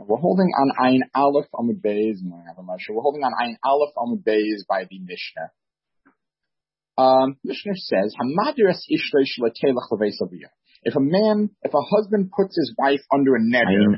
We're holding on Ayin Aleph Amud Beis. We're holding on Ayin Aleph Amud Beis by the Mishnah. Mishnah says, if a husband puts his wife under a neder,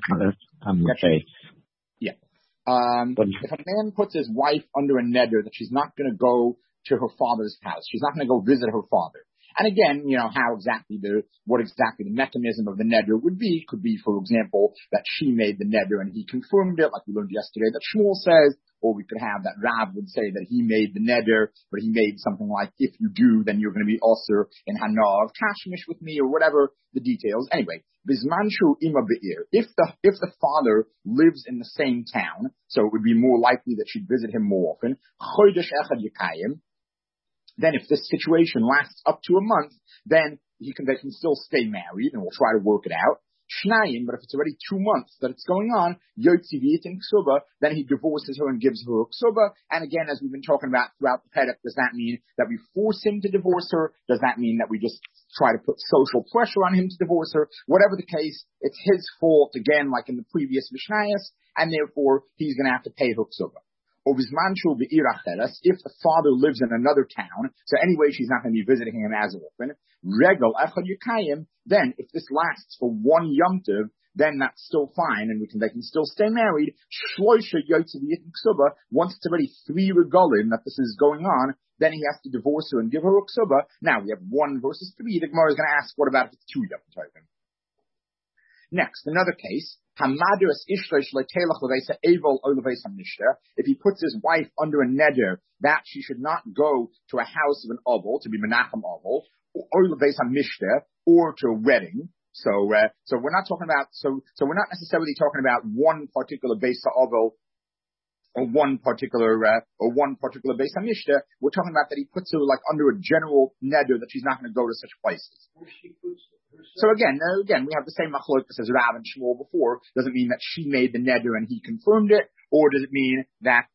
if a man puts his wife under a neder that she's not going to go to her father's house, she's not going to go visit her father. And again, what exactly the mechanism of the neder would be, could be, for example, that she made the neder and he confirmed it, like we learned yesterday that Shmuel says, or we could have that Rav would say that he made the neder, but he made something like, if you do, then you're going to be also in Hanav, Kashmish with me, or whatever the details. Anyway, Bizmanshu ima be'ir. If the father lives in the same town, so it would be more likely that she'd visit him more often, Chodesh echad yikayim. Then if this situation lasts up to a month, then they can still stay married, and we'll try to work it out. Shnayim, but if it's already 2 months that it's going on, Yotzi v'yitin ksuba, then he divorces her and gives her a ksuba. And again, as we've been talking about throughout the Perek, does that mean that we force him to divorce her? Does that mean that we just try to put social pressure on him to divorce her? Whatever the case, it's his fault, again, like in the previous Mishnayos, and therefore he's going to have to pay her ksuba. If the father lives in another town, so anyway she's not going to be visiting him as often, then if this lasts for 1 Yom Tov, then that's still fine, and they can still stay married. Once it's already 3 regalim that this is going on, then he has to divorce her and give her a ksuba. Now we have 1 versus 3. The Gemara is going to ask, what about if it's 2 Yom Tov? Next, another case. If he puts his wife under a neder that she should not go to a house of an oval, to be Menachem oval, or to a wedding. So we're not talking about, so we're not necessarily talking about one particular Beis HaOvel or one particular Beis HaMishta. We're talking about that he puts her like under a general neder that she's not going to go to such places. So again, we have the same machlokes as Rav and Shmuel before. Does it mean that she made the neder and he confirmed it, or does it mean that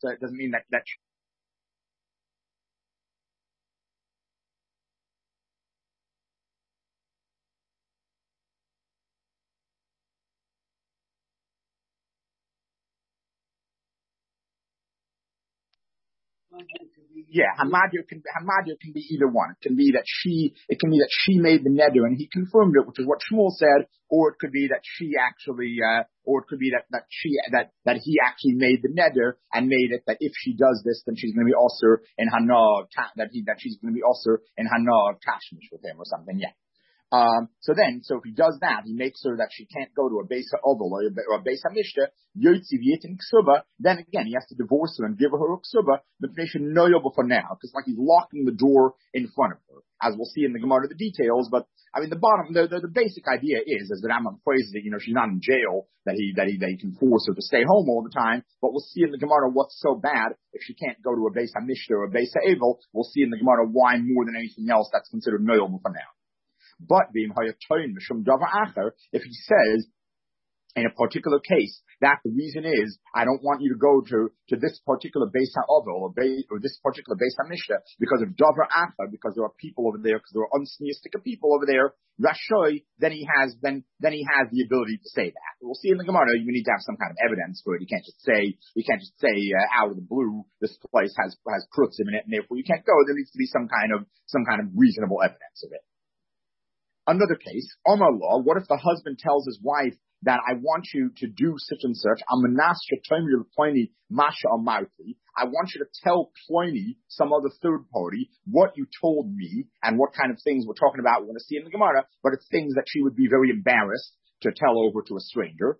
Hamadir can be either one. It can be that she made the neder and he confirmed it, which is what Shmuel said, or it could be that she actually, or it could be that he actually made the neder and made it that if she does this, then she's going to be also in Hanav, that she's going to be also in Hanav Tashmish with him or something. Yeah. So if he does that, he makes sure that she can't go to a Beis HaOvel or a Beis HaMishta, Yotzi v'yitin ksuba, then again, he has to divorce her and give her a ksuba, but they should know for now, because like he's locking the door in front of her, as we'll see in the Gemara the details, but I mean, the basic idea is, as the Rambam phrases it, she's not in jail, that he can force her to stay home all the time, but we'll see in the Gemara what's so bad if she can't go to a Beis HaMishta or a Beis HaOvel. We'll see in the Gemara why more than anything else that's considered noyable for now. But if he says in a particular case that the reason is I don't want you to go to this particular Beis HaOvel or this particular Beis HaMishta because of Davar Acher, because there are people over there, because there are unsneistic people over there, Rashoy, then he has the ability to say that. We'll see in the Gemara you need to have some kind of evidence for it. You can't just say out of the blue this place has krutzim in it and therefore you can't go. There needs to be some kind of reasonable evidence of it. Another case, Omar law, what if the husband tells his wife that I want you to do such and such, I want you to tell Pliny, some other third party, what you told me and what kind of things we're talking about, we're going to see in the Gemara, but it's things that she would be very embarrassed to tell over to a stranger.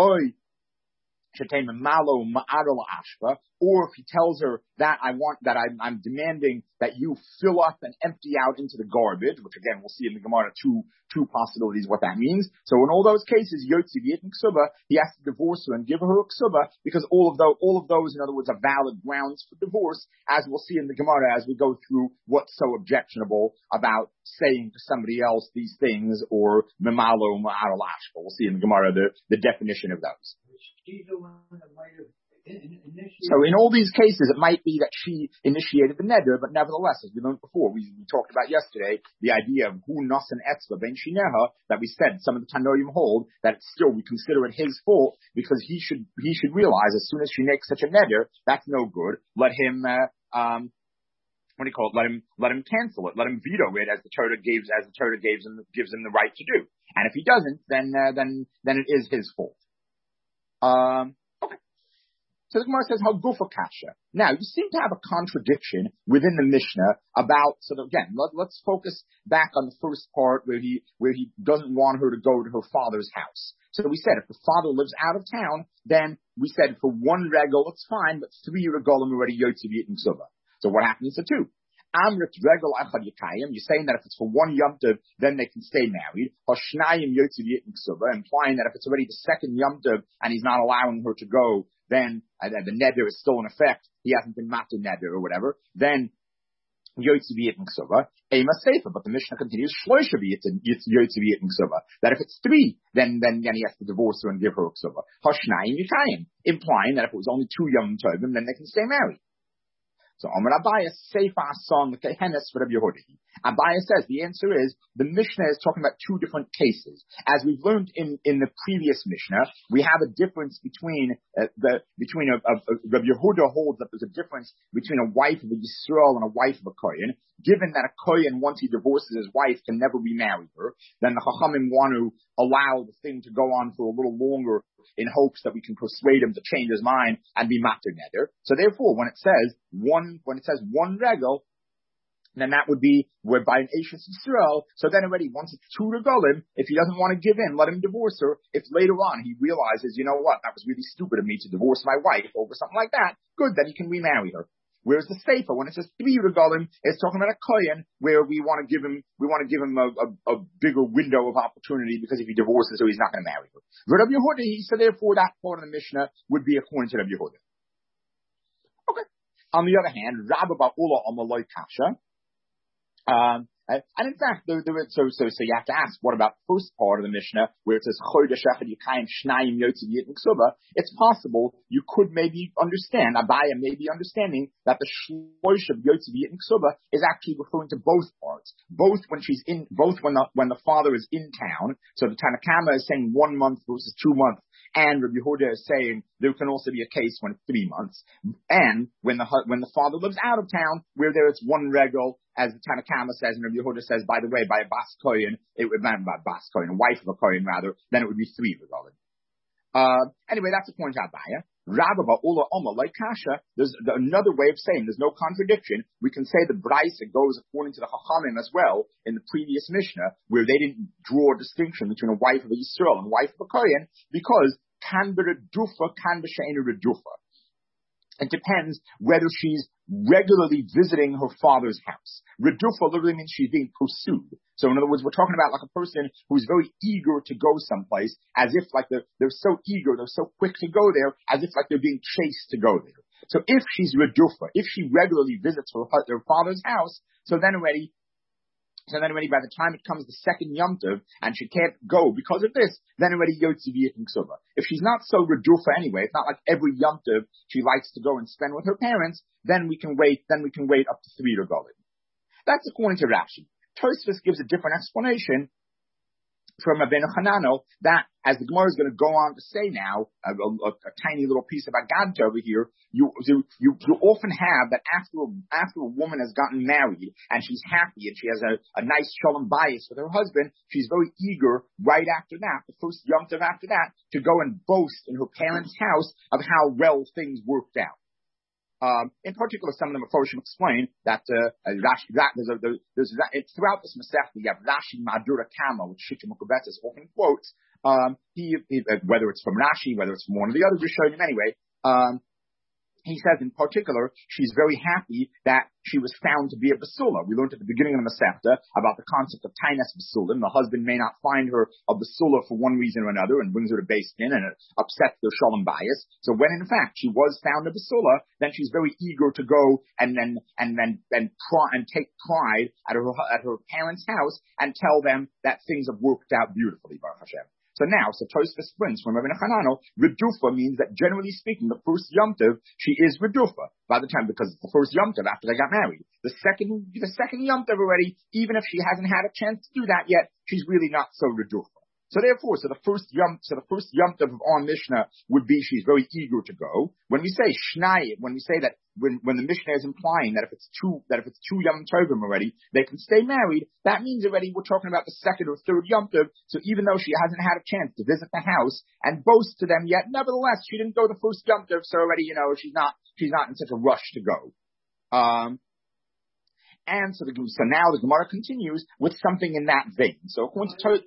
Or if he tells her that I'm demanding that you fill up and empty out into the garbage, which again we'll see in the Gemara two possibilities what that means. So in all those cases, Yotzi v'yitin ksuba, he has to divorce her and give her a ksuba, because all of those, in other words, are valid grounds for divorce, as we'll see in the Gemara as we go through what's so objectionable about saying to somebody else these things, or memalo ma'arol ashba. We'll see in the Gemara the definition of those. She's the one that might have So in all these cases, it might be that she initiated the neder, but nevertheless, as we learned before, we talked about yesterday, the idea of hu nasan etzva ben shineha, that we said some of the Tanoim hold that still we consider it his fault because he should realize as soon as she makes such a neder, that's no good. Let him what do you call it? Let him cancel it. Let him veto it as the Torah gives him the right to do. And if he doesn't, then it is his fault. Okay. So the Gemara says, Hagufa kasha. Now, you seem to have a contradiction within the Mishnah about, so again, let's focus back on the first part where he doesn't want her to go to her father's house. So we said if the father lives out of town, then we said for one regal, it's fine, but 3 regalim already yotzi and ksuba. So what happens to 2? Amrit regal echad yikayim. You're saying that if it's for one Yom Tov, then they can stay married. Hoshnayim yotzi and ksuba, implying that if it's already the second Yom Tov and he's not allowing her to go, then the neder is still in effect. He hasn't been matter neder or whatever. Then yotzi and ksuba. Ema sefer, but the Mishnah continues shloisha yotzi and ksuba. That if it's 3, then he has to divorce her and give her a ksuba. Hoshnayim yikayim, implying that if it was only 2 Yom Tovim, then they can stay married. So Amar Abaye Seifa Son Kehenes for Rabbi Yehuda. Abaye says the answer is the Mishnah is talking about 2 different cases. As we've learned in the previous Mishnah, we have a difference between Rabbi Yehuda holds that there's a difference between a wife of a Yisrael and a wife of a Kohen. Given that a Kohen, once he divorces his wife, can never remarry her, then the Chachamim want to allow the thing to go on for a little longer in hopes that we can persuade him to change his mind and be matir neder. So therefore, when it says one regal, then that would be whereby an Eishes Yisrael. So then already, once it's 2 regalim, if he doesn't want to give in, let him divorce her. If later on he realizes, you know what, that was really stupid of me to divorce my wife over something like that, good, then he can remarry her. Whereas the Sefer, when it says 3 regalim, it's talking about a Kohen where we want to give him a bigger window of opportunity because if he divorces her, he's not going to marry her. Rabbi Yehuda, so therefore that part of the Mishnah would be according to Rabbi Yehuda. Okay. On the other hand, Rabba Ba'ula Amaloi Kasha. And in fact, so you have to ask, what about the first part of the Mishnah where it says Chodesh Echad Yikayim Shnayim Yotzi V'Yit Ksuba? It's possible you could maybe understand, Abaya may be understanding that the Shlosh of Yotzi V'Yit Ksuba is actually referring to both parts, both when the father is in town. So the Tanakama is saying 1 month versus 2 months. And Rabbi Yehuda is saying there can also be a case when it's 3 months. And when the father lives out of town, where there is 1 regal, as the Tanakama says, and Rabbi Yehuda says, by the way, by a Bas Kohen, it would be by Bas Kohen, a wife of a Kohen rather, then it would be 3 regalim. Anyway, that's a point to Abaya. Rabba Ba'ula Oma, like Kasha, there's another way of saying there's no contradiction. We can say the Braisa goes according to the Chachamim as well in the previous Mishnah, where they didn't draw a distinction between a wife of a Yisrael and a wife of a Kohen, because kan b'redufa, kan b'she'enu redufa. It depends whether she's regularly visiting her father's house. Redufa literally means she's being pursued. So in other words, we're talking about like a person who's very eager to go someplace, as if like they're so eager, they're so quick to go there, as if like they're being chased to go there. So if she's redufa, if she regularly visits her father's house, so then already by the time it comes the second Yom Tov and she can't go because of this, then already Yotzi V'Yit Ksuba. If she's not so redufa anyway, it's not like every Yom Tov she likes to go and spend with her parents, then we can wait up to 3 regalim. That's according to Rashi. Tosfos gives a different explanation from Rabbeinu Hananel that, as the Gemara is going to go on to say now, a tiny little piece of Agad over here, you often have that after a woman has gotten married and she's happy and she has a nice shalom bayis with her husband, she's very eager right after that, the first Yom Tov after that, to go and boast in her parents' house of how well things worked out. In particular, some of the Meforshim explain that Rashi, throughout this Masechta, you have Rashi Madura Kama, which Shittim Ukubetzes often quotes. Whether it's from Rashi, whether it's from one of the other Rishonim, anyway. He says in particular, she's very happy that she was found to be a basula. We learned at the beginning of the Masechta about the concept of tainus basulim. The husband may not find her a basula for one reason or another and brings her to Beis Din and it upsets their shalom bayis. So when in fact she was found a basula, then she's very eager to go and take pride at her parents' house and tell them that things have worked out beautifully, Baruch Hashem. So Tosfos brings from Rabbeinu Hananel, Redufa means that generally speaking, the first Yom Tov, she is Redufa by the time, because it's the first Yom Tov after they got married. The second Yom Tov already, even if she hasn't had a chance to do that yet, she's really not so Redufa. So therefore, the first Yom Tov of our Mishnah would be she's very eager to go. When we say Shnai, when we say that when the Mishnah is implying that if it's two Yom Tovim already, they can stay married, that means already we're talking about the second or third Yom Tov. So even though she hasn't had a chance to visit the house and boast to them yet, nevertheless, she didn't go the first Yom Tov, so already, she's not in such a rush to go. And so now the Gemara continues with something in that vein. So according to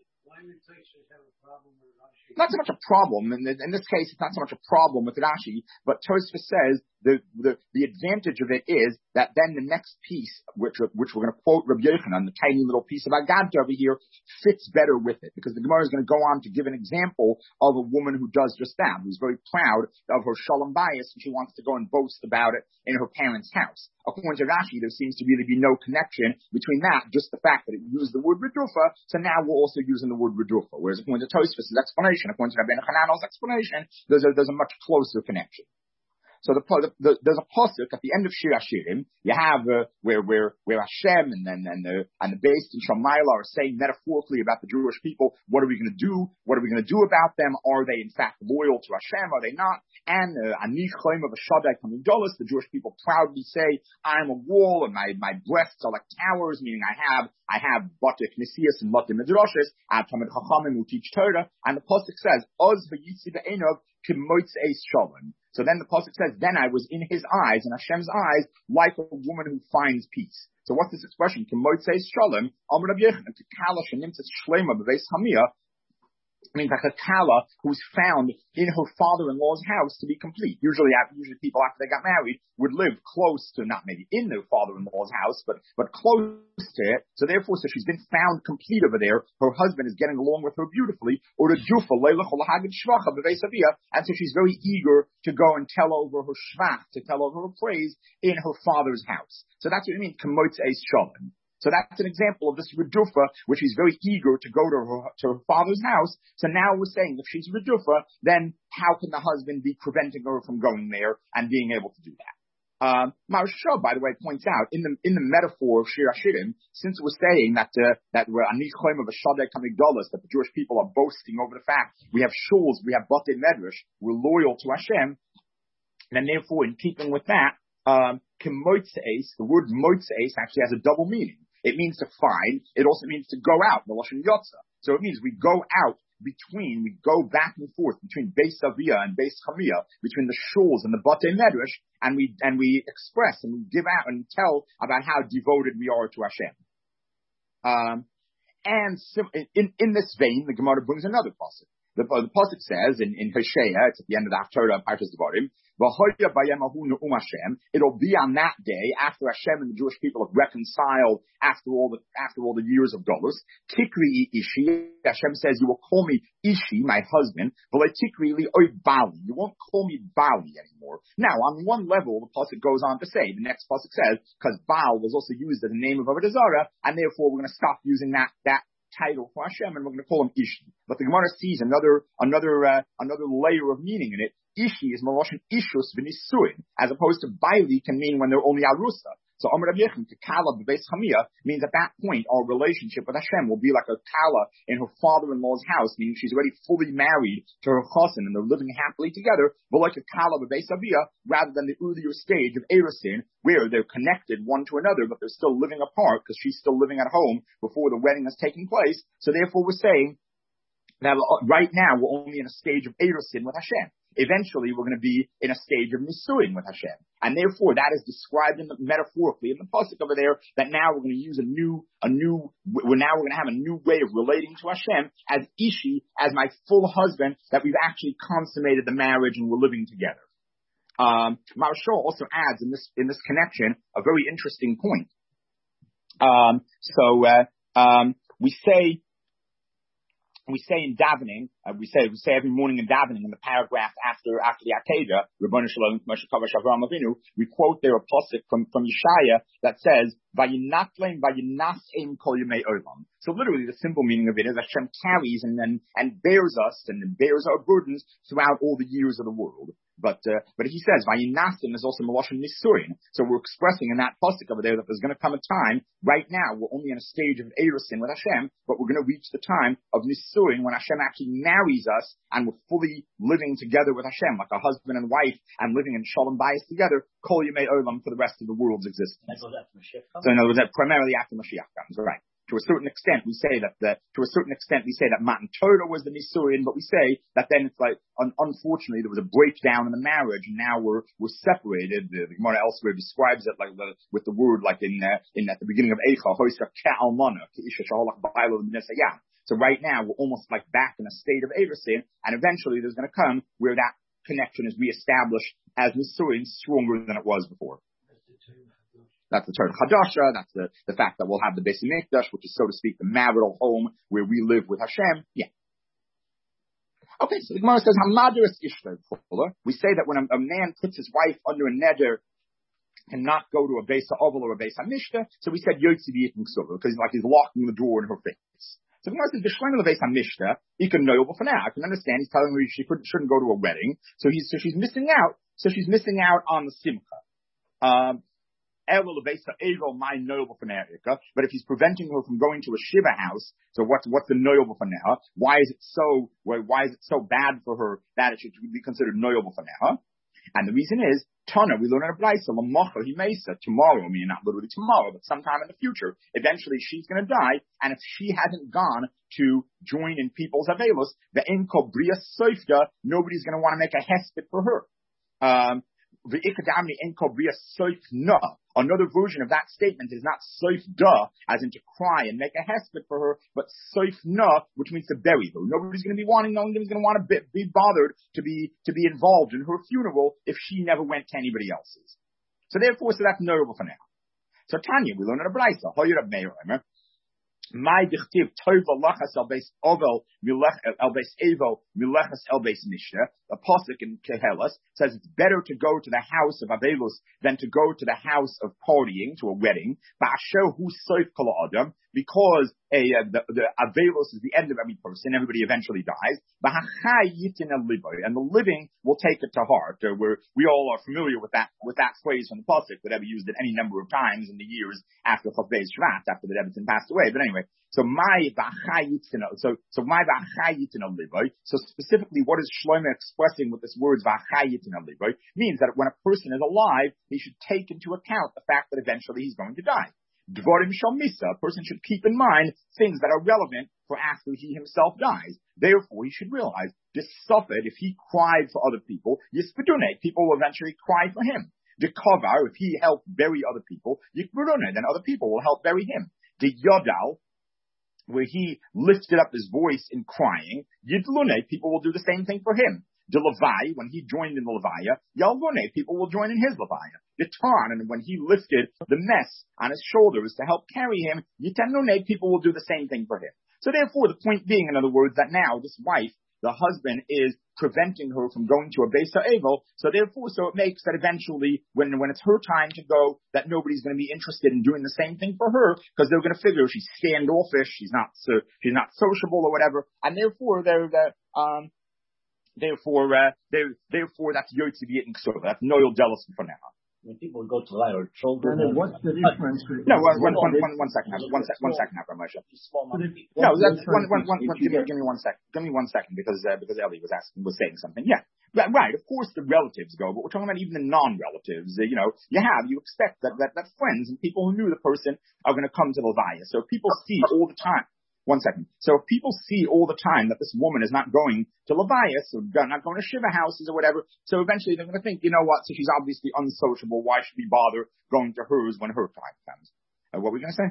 not so much a problem. In this case, it's not so much a problem with Rashi, but Tosfos says the advantage of it is that then the next piece, which we're going to quote Rabbi Yochanan, the tiny little piece of Agadta over here, fits better with it, because the Gemara is going to go on to give an example of a woman who does just that, who's very proud of her shalom bayis, and she wants to go and boast about it in her parents' house. According to Rashi, there seems to really be no connection between that, just the fact that it used the word redufa, so now we're also using the word redufa. Whereas according to Tosfos' explanation, according to Rabbeinu Hananel's explanation, there's a much closer connection. So there's a pasuk at the end of Shir Hashirim. You have where Hashem and the Beis and Shamayla are saying metaphorically about the Jewish people, what are we going to do? What are we going to do about them? Are they in fact loyal to Hashem? Are they not? And Ani Chaim of a Shaddai coming Dolos, the Jewish people proudly say, I'm a wall and my breasts are like towers, meaning I have Bate Knesias and Bate Midrashes, I have Talmid Chachamim who teach Torah, and the pasuk says, Oz v'yitzi be'enov k'moitz eis shalom. So then the pasuk says, then I was in his eyes, in Hashem's eyes, like a woman who finds peace. So what's this expression? K'moitz eis shalom, Amar Rabbi Yochanan, k'kala shenimtzes shlema b'veis chamia, means like a kala who's found in her father-in-law's house to be complete. Usually people after they got married would live close to, not maybe in their father-in-law's house, but close to it. So therefore, she's been found complete over there. Her husband is getting along with her beautifully. And so she's very eager to go and tell over her shvach, to tell over her praise in her father's house. So that's what it means, k'motz eis shalom. So that's an example of this redufa, which is very eager to go to her father's house. So now we're saying if she's redufa, then how can the husband be preventing her from going there and being able to do that? Maharsha, by the way, points out in the metaphor of Shir Hashirim, since we're saying that we're Ani Chaim of a Shaddai coming Dolos, that the Jewish people are boasting over the fact we have shuls, we have Batei Medrash, we're loyal to Hashem, and therefore in keeping with that, the word moitzeis actually has a double meaning. It means to find. It also means to go out, the Lashon Yotza. So it means we go out we go back and forth between Beis Avia and Beis Chamia, between the shuls and the Batei Medrash, and we express and we give out and tell about how devoted we are to Hashem. In this vein, the Gemara brings another pasuk. The pasuk says in Hosea, it's at the end of the Haftarah of Parshas Devarim, it'll be on that day after Hashem and the Jewish people have reconciled after all the years of Golus. Tikri Ishi, Hashem says, you will call me Ishi, my husband, but Tikri li oy Bali. You won't call me Bali anymore. Now, on one level, the pasuk goes on to say, the next pasuk says, because Baal was also used as a name of Avodah Zarah, and therefore we're going to stop using that title for Hashem, and we're going to call him Ishi. But the Gemara sees another layer of meaning in it. Ishi is Maloshin Ishus v'nisuin, as opposed to Baili can mean when they're only Arusa. So Amar Rabbi Yechon, Kala b'Beis Chamia, means at that point our relationship with Hashem will be like a Kala in her father-in-law's house, meaning she's already fully married to her chassan and they're living happily together, but like a Kala b'Beis Avia, rather than the earlier stage of Erusin, where they're connected one to another, but they're still living apart because she's still living at home before the wedding has taken place. So therefore we're saying that right now we're only in a stage of Erusin with Hashem. Eventually, we're going to be in a stage of nisuin with Hashem, and therefore that is described metaphorically in the pasuk over there. That now we're going to use we're going to have a new way of relating to Hashem as Ishi, as my full husband. That we've actually consummated the marriage and we're living together. Maharsha also adds in this connection a very interesting point. We say in davening We say every morning in davening in the paragraph after the Akedah, Ribono Shel Olam Moshe Kavash Avraham Avinu, we quote there a pasuk from Yeshaya that says, "Vayinatleim vayinasem kol yemei olam." So literally, the simple meaning of it is Hashem carries and bears us and bears our burdens throughout all the years of the world. But he says, Vayinasim is also Meloshin Nisurin. So we're expressing in that pasuk over there that there's going to come a time, right now, we're only in a stage of Erusin with Hashem, but we're going to reach the time of Nisurin when Hashem actually marries us and we're fully living together with Hashem, like a husband and wife, and living in Shalom Bayis together, Kol Yemei Olam for the rest of the world's existence. So in other words, that primarily after Mashiach comes, right? To a certain extent, we say that Matan Torah was the Nisurin, but we say that then it's like, unfortunately, there was a breakdown in the marriage, and now we're separated. The Gemara elsewhere describes it like with the word like in at the beginning of Eicha, Hoisa Ka'almana, Ka'isha Shahalach Ba'ilo Nesayam. So right now we're almost like back in a state of Erusin, and eventually there's going to come where that connection is reestablished as Nisurin stronger than it was before. That's the Torah Chadasha. That's the fact that we'll have the Beis Hamikdash, which is, so to speak, the marital home where we live with Hashem. Yeah. Okay, so the Gemara says, Hamaderis Ishtar. We say that when a man puts his wife under a neder, cannot go to a Beis HaOvel or a Beis HaMishta, so we said Yotzi V'Yitim Ksuva, because like he's locking the door in her face. So the Gemara says, B'Shleim the Beis HaMishta, he can know for now. I can understand he's telling her she shouldn't go to a wedding, so she's missing out. So she's missing out on the Simcha. But if he's preventing her from going to a Shiva house, so what's the noyel b'faneha? Why is it so bad for her that it should be considered noyel b'faneha? And the reason is, Tana, we learn in a Brisa, l'mocha himesa, tomorrow, I mean not literally tomorrow, but sometime in the future, eventually she's going to die, and if she hasn't gone to join in people's avelos, the enko bria soifda, nobody's going to want to make a hesped for her. Another version of that statement is not soif da, as in to cry and make a hesped for her, but soif na, which means to bury her. Nobody's going to want to be bothered to be involved in her funeral if she never went to anybody else's. So that's notable for now. So Tanya, we learn in a Brisa, Hoyer of Meir, my dichtiv tov lachas el beis ovel el beis evo milechas el beis mishna. A pasuk in Kehelas says it's better to go to the house of avelus than to go to the house of partying, to a wedding. Ba'asher hu soif kol adam, because the avelus is the end of every person. Everybody eventually dies. B'hachai yitin el liboy, and the living will take it to heart. We all are familiar with that phrase from the pasuk that Rebbe used it any number of times in the years after Chav Beis Shvat, after the Rebbetzin passed away. But anyway, so specifically, what is Shlomo expressing with this words v'achayitin aliboy means that when a person is alive, he should take into account the fact that eventually he's going to die. Dvarim shel misa, a person should keep in mind things that are relevant for after he himself dies. Therefore, he should realize this suffered, if he cried for other people, yispedune, people will eventually cry for him. The kavar, if he helped bury other people, yikburune, then other people will help bury him. The yodal, where he lifted up his voice in crying, yidlune, people will do the same thing for him. The Levai, when he joined in the Levaya, Yalvone, people will join in his Levaya. The Tan, and when he lifted the mess on his shoulders to help carry him, Yitanone, people will do the same thing for him. So therefore, the point being, in other words, that now this wife, the husband, is preventing her from going to a Beis HaEvel, so it makes that eventually, when it's her time to go, that nobody's going to be interested in doing the same thing for her, because they're going to figure she's standoffish, she's not sociable or whatever, and therefore that's Yotzi V'Yitim Ksuva. That's Noel Delos for now. When people go to lie or children. And what's the difference? No, one second, Moshe. No, that's one. Give me 1 second. Give me 1 second because Eli was saying something. Yeah, right. Of course, the relatives go, but we're talking about even the non-relatives. You expect that friends and people who knew the person are going to come to Levaya. So people see all the time. 1 second. So if people see all the time that this woman is not going to Levias or not going to Shiva houses or whatever, so eventually they're going to think, you know what, so she's obviously unsociable, why should we bother going to hers when her time comes? What were we going to say?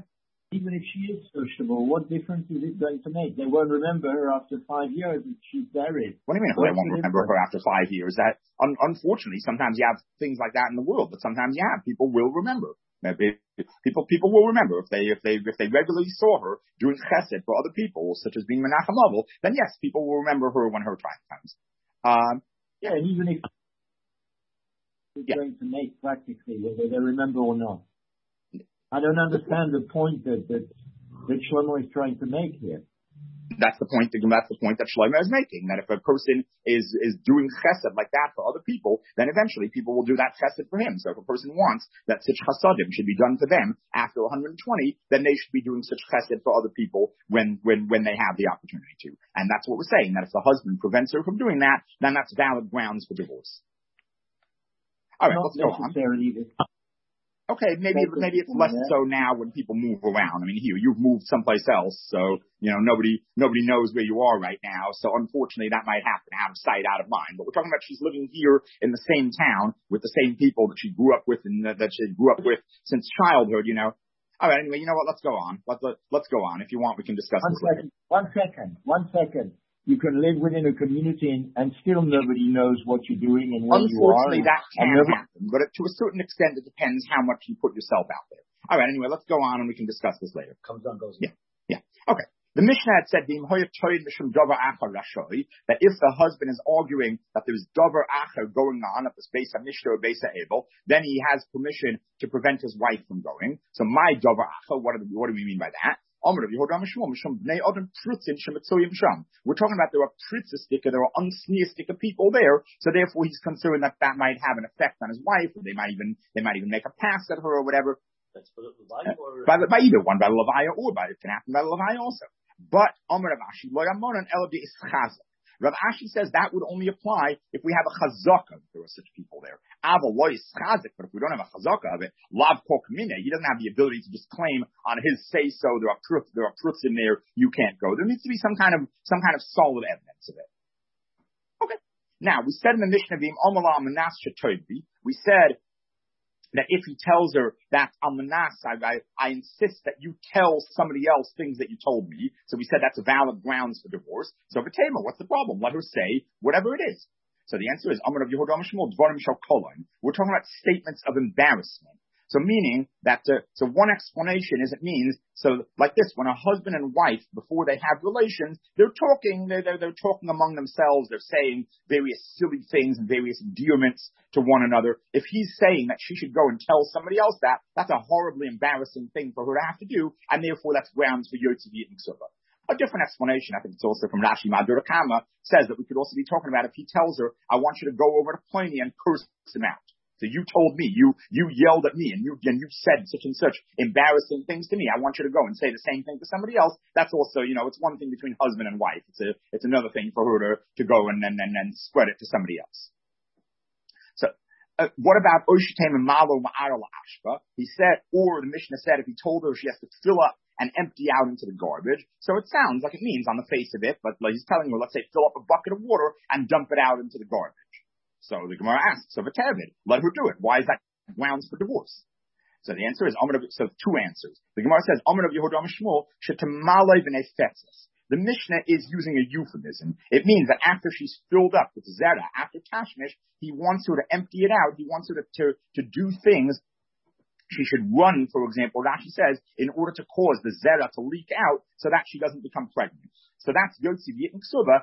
Even if she is sociable, what difference is it going to make? They won't remember her after 5 years if she's buried. What do you mean they won't remember her after 5 years? That unfortunately, sometimes you have things like that in the world, but sometimes you have people will remember. People will remember if they regularly saw her doing chesed for other people, such as being Menachem Avel, then yes, people will remember her when her time comes. Yeah, and even if it's going to make practically, whether they remember or not. I don't understand the point that Shlomo is trying to make here. That's the point that Shlomo is making, that if a person is doing chesed like that for other people, then eventually people will do that chesed for him. So if a person wants that such chasadim should be done for them after 120, then they should be doing such chesed for other people when they have the opportunity to. And that's what we're saying, that if the husband prevents her from doing that, then that's valid grounds for divorce. All right, let's go on. Okay, maybe it's less so now when people move around. I mean, here, you've moved someplace else, so, nobody knows where you are right now. So unfortunately, that might happen, out of sight, out of mind. But we're talking about she's living here in the same town with the same people that she grew up with and that she grew up with since childhood, All right, anyway, you know what? Let's go on. Let's go on. If you want, we can discuss this later. 1 second. You can live within a community and still nobody knows what you're doing and where you are. Unfortunately, that can happen, but to a certain extent, it depends how much you put yourself out there. All right, anyway, let's go on and we can discuss this later. Comes on, goes on. Yeah. Okay. The Mishnah had said that if the husband is arguing that there's davar acher going on at this Beis HaMishta or Beis HaEvel, then he has permission to prevent his wife from going. So my davar acher, what do we mean by that? We're talking about there are pritzistic, there are unsneistic people there, so therefore he's concerned that might have an effect on his wife, or they might even make a pass at her or whatever. That's for the Levaya or by either one, by the Levaya or it can happen by the Levaya also. But Amar Rav Ashi lo yamonan elo de'ischaza. Rav Ashi says that would only apply if we have a chazaka. There are such people there. Ava lo yischazik, but if we don't have a chazaka of it, lav kok mine, he doesn't have the ability to just claim on his say so. There are proofs in there. You can't go. There needs to be some kind of solid evidence of it. Okay. Now we said in the Mishnah V'im Omala Manas Shetoivi, we said that if he tells her that Almanas, I insist that you tell somebody else things that you told me. So we said that's a valid grounds for divorce. So Vatema, what's the problem? Let her say whatever it is. So the answer is Amar of Yehuda Mishmol Dvarim Shal Kolon. We're talking about statements of embarrassment. So meaning that, so one explanation is it means, so like this, when a husband and wife, before they have relations, they're talking among themselves, they're saying various silly things and various endearments to one another. If he's saying that she should go and tell somebody else that's a horribly embarrassing thing for her to have to do, and therefore that's grounds for Yotzi V'Yit Ksuba. A different explanation, I think it's also from Rashi Madur Kama, says that we could also be talking about if he tells her, I want you to go over to Pliny and curse him out. So you told me, you yelled at me and you said such and such embarrassing things to me. I want you to go and say the same thing to somebody else. That's also, it's one thing between husband and wife. It's another thing for her to go and spread it to somebody else. So, what about Oshitem and Malo Ma'aral Ashba? He said, or the Mishnah said if he told her she has to fill up and empty out into the garbage. So it sounds like it means on the face of it, but he's telling her, let's say, fill up a bucket of water and dump it out into the garbage. So the Gemara asks, so V'tevid, let her do it. Why is that grounds for divorce? So the answer is, so two answers. The Gemara says, Amar of Yehuda Mishmol, shetemalei v'nei fetzes. The Mishnah is using a euphemism. It means that after she's filled up with zera, after tashmish, he wants her to empty it out. He wants her to do things. She should run, for example, Rashi says, in order to cause the zera to leak out so that she doesn't become pregnant. So that's Yotzi V'Yit Ksuba.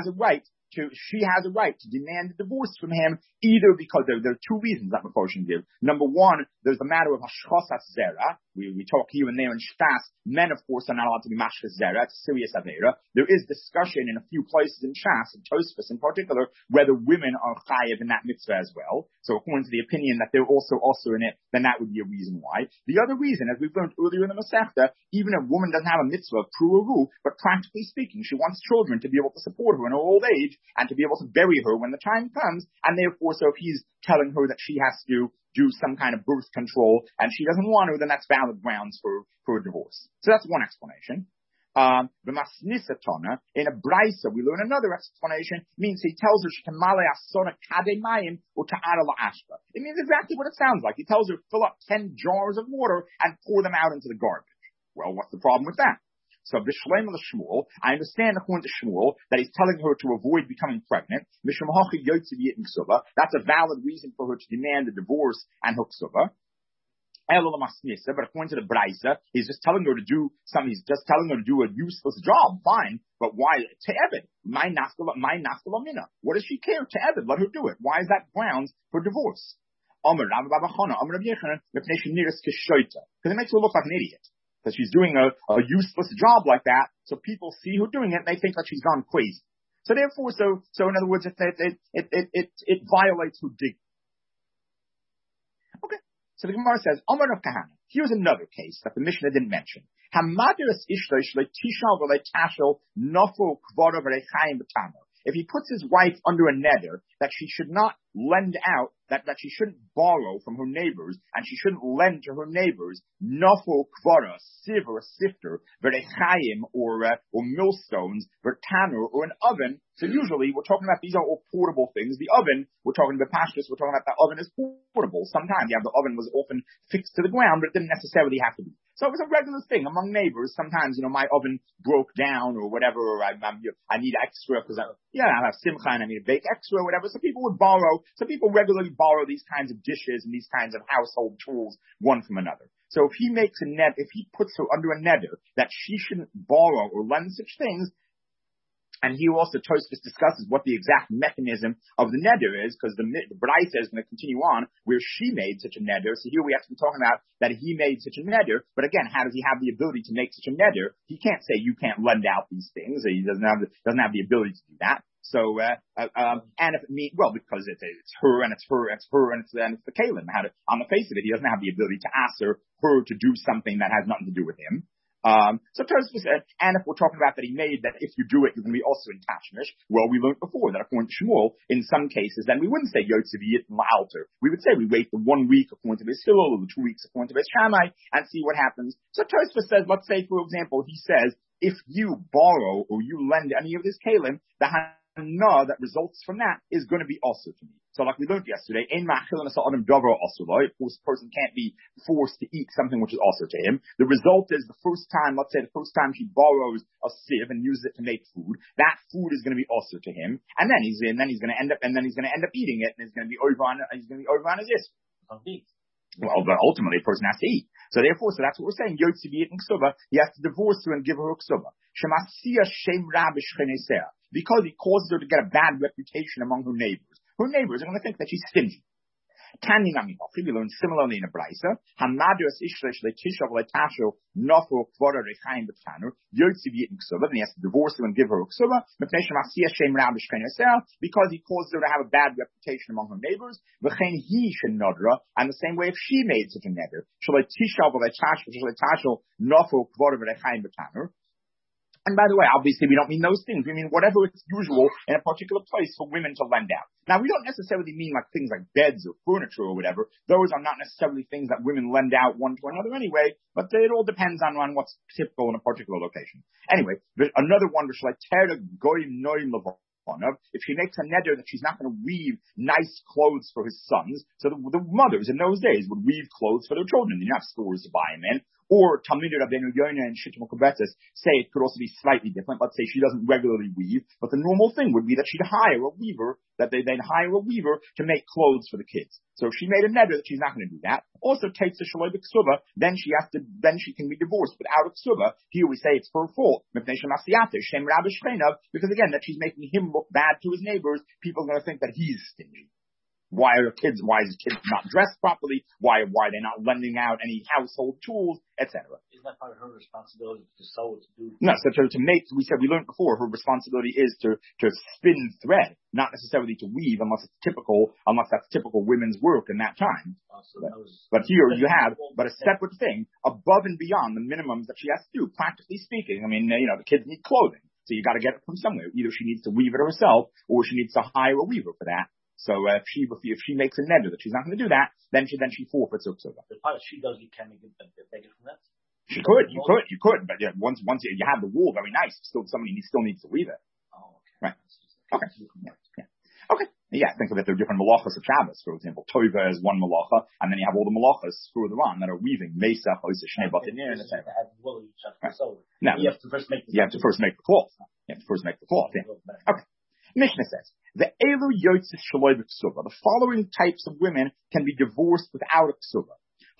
She has a right to demand a divorce from him, either because there are two reasons that Mephoshim give. Number one, there's the matter of Hashchosas Zera. We talk here and there in Shtas. Men, of course, are not allowed to be Mashchas Zera. It's a serious Avera. There is discussion in a few places in Shas, in Tosfos in particular, whether women are chayiv in that mitzvah as well. So according to the opinion that they're also in it, then that would be a reason why. The other reason, as we've learned earlier in the Masechta, even if a woman doesn't have a mitzvah of pruaru, but practically speaking, she wants children to be able to support her in her old age and to be able to bury her when the time comes, and therefore, so if he's telling her that she has to do some kind of birth control and she doesn't want to, then that's valid grounds for a divorce. So that's one explanation. The Masnisatona, in a Brisa, we learn another explanation, means he tells her she can male asona kademayim or ta'ara la'ashba. It means exactly what it sounds like. He tells her fill up 10 jars of water and pour them out into the garbage. Well, what's the problem with that? So B'Shleim Shmuel, I understand according to Shmuel that he's telling her to avoid becoming pregnant. That's a valid reason for her to demand a divorce and Huksuba. But according to the Braisa, he's just telling her to do something. He's just telling her to do a useless job. Fine, but why? Te'evid, my naskalamina. What does she care? Te'evid, let her do it. Why is that grounds for divorce? Because it makes her look like an idiot. Because she's doing a useless job like that, so people see her doing it and they think that she's gone crazy. So therefore, so in other words, it violates her dignity. Okay. So the Gemara says, Amar of Kahana. Here's another case that the Mishnah didn't mention. If he puts his wife under a neder that she should not lend out, that she shouldn't borrow from her neighbors, and she shouldn't lend to her neighbors, nafo kvara, sieve or a sifter, verechayim or millstones, vertanner or an oven. So usually we're talking about these are all portable things. The oven, we're talking about pashtus, we're talking about the oven is portable. Sometimes the oven was often fixed to the ground, but it didn't necessarily have to be. So it was a regular thing among neighbors. Sometimes, my oven broke down or whatever, or I need extra because I have simcha and I need to bake extra or whatever. So people would borrow. So people regularly borrow these kinds of dishes and these kinds of household tools one from another. So if he puts her under a neder that she shouldn't borrow or lend such things, and here also Tosfos discusses what the exact mechanism of the neder is, because the Braisa is going to continue on where she made such a neder. So here we have to be talking about that he made such a neder. But again, how does he have the ability to make such a neder? He can't say you can't lend out these things. He doesn't have the ability to do that. So, and if it means, because it's her and it's the Kalim. On the face of it, he doesn't have the ability to ask her to do something that has nothing to do with him. So Tosfos said, and if we're talking about that he made that if you do it, you're going to be also in Tashmish. Well, we learned before that according to Shmuel, in some cases, then we wouldn't say Yotzeviyit and La'alter. We would say we wait the 1 week according to Beis Hillel or the 2 weeks according to Beis Shammai and see what happens. So Tosfos says, let's say, for example, he says, if you borrow or you lend any of this Kalim, the Hana that results from that is going to be also to me. So like we learned yesterday, of course, a person can't be forced to eat something which is also to him. The result is let's say the first time she borrows a sieve and uses it to make food, that food is going to be also to him. And then he's going to end up eating it, and he's going to be over on his is. Well, but ultimately a person has to eat. So therefore, that's what we're saying. Yotzeviyit and ksuba, he has to divorce her and give her a ksuba. Shemasiya shem rabish chenesea. Because he causes her to get a bad reputation among her neighbors. Her neighbors are going to think that she's stingy. We learn similarly in a Braisa. Then he has to divorce her and give her a ksuba because he caused her to have a bad reputation among her neighbors. And the same way if she made such a neder. And by the way, obviously we don't mean those things. We mean whatever is usual in a particular place for women to lend out. Now we don't necessarily mean like things like beds or furniture or whatever. Those are not necessarily things that women lend out one to another anyway, but it all depends on what's typical in a particular location. Anyway, there's another one, if she makes a neder that she's not going to weave nice clothes for his sons, so the mothers in those days would weave clothes for their children. They didn't have stores to buy them in. Or Talmidei Rabbeinu Yonah and Shittim Kubetzes say it could also be slightly different. Let's say she doesn't regularly weave, but the normal thing would be that she'd hire a weaver, that they'd hire a weaver to make clothes for the kids. So if she made a neder that she's not going to do that, also takes a shaloi b'ksuba, then she can be divorced without a ksuba. Here we say it's her fault. Because again, that she's making him look bad to his neighbors, people are going to think that he's stingy. Why is his kids not dressed properly? Why are they not lending out any household tools, etc.? Isn't that part of her responsibility to sew, to do? No, so to make, we learned before, her responsibility is to spin thread, not necessarily to weave unless that's typical women's work in that time. But here you have, a separate thing above and beyond the minimums that she has to do, practically speaking. I mean, the kids need clothing, so you got to get it from somewhere. Either she needs to weave it herself, or she needs to hire a weaver for that. So if she makes a neder that she's not going to do that, then she forfeits her ksuba. The part that she does, you can make it from that. You could, but yeah, once you have the wool, very nice. Somebody still needs to weave it. Oh, okay. Right. Okay. Yeah. Okay. Yeah, think of it, there are different malachas of Shabbos. For example, Tova is one malacha, and then you have all the malachas further on that are weaving. Mesa, Chosa, Shnei Batinir, and etc. No, you have to first make the cloth. Yeah. Okay. Mishnah says, the following types of women can be divorced without a ksuba.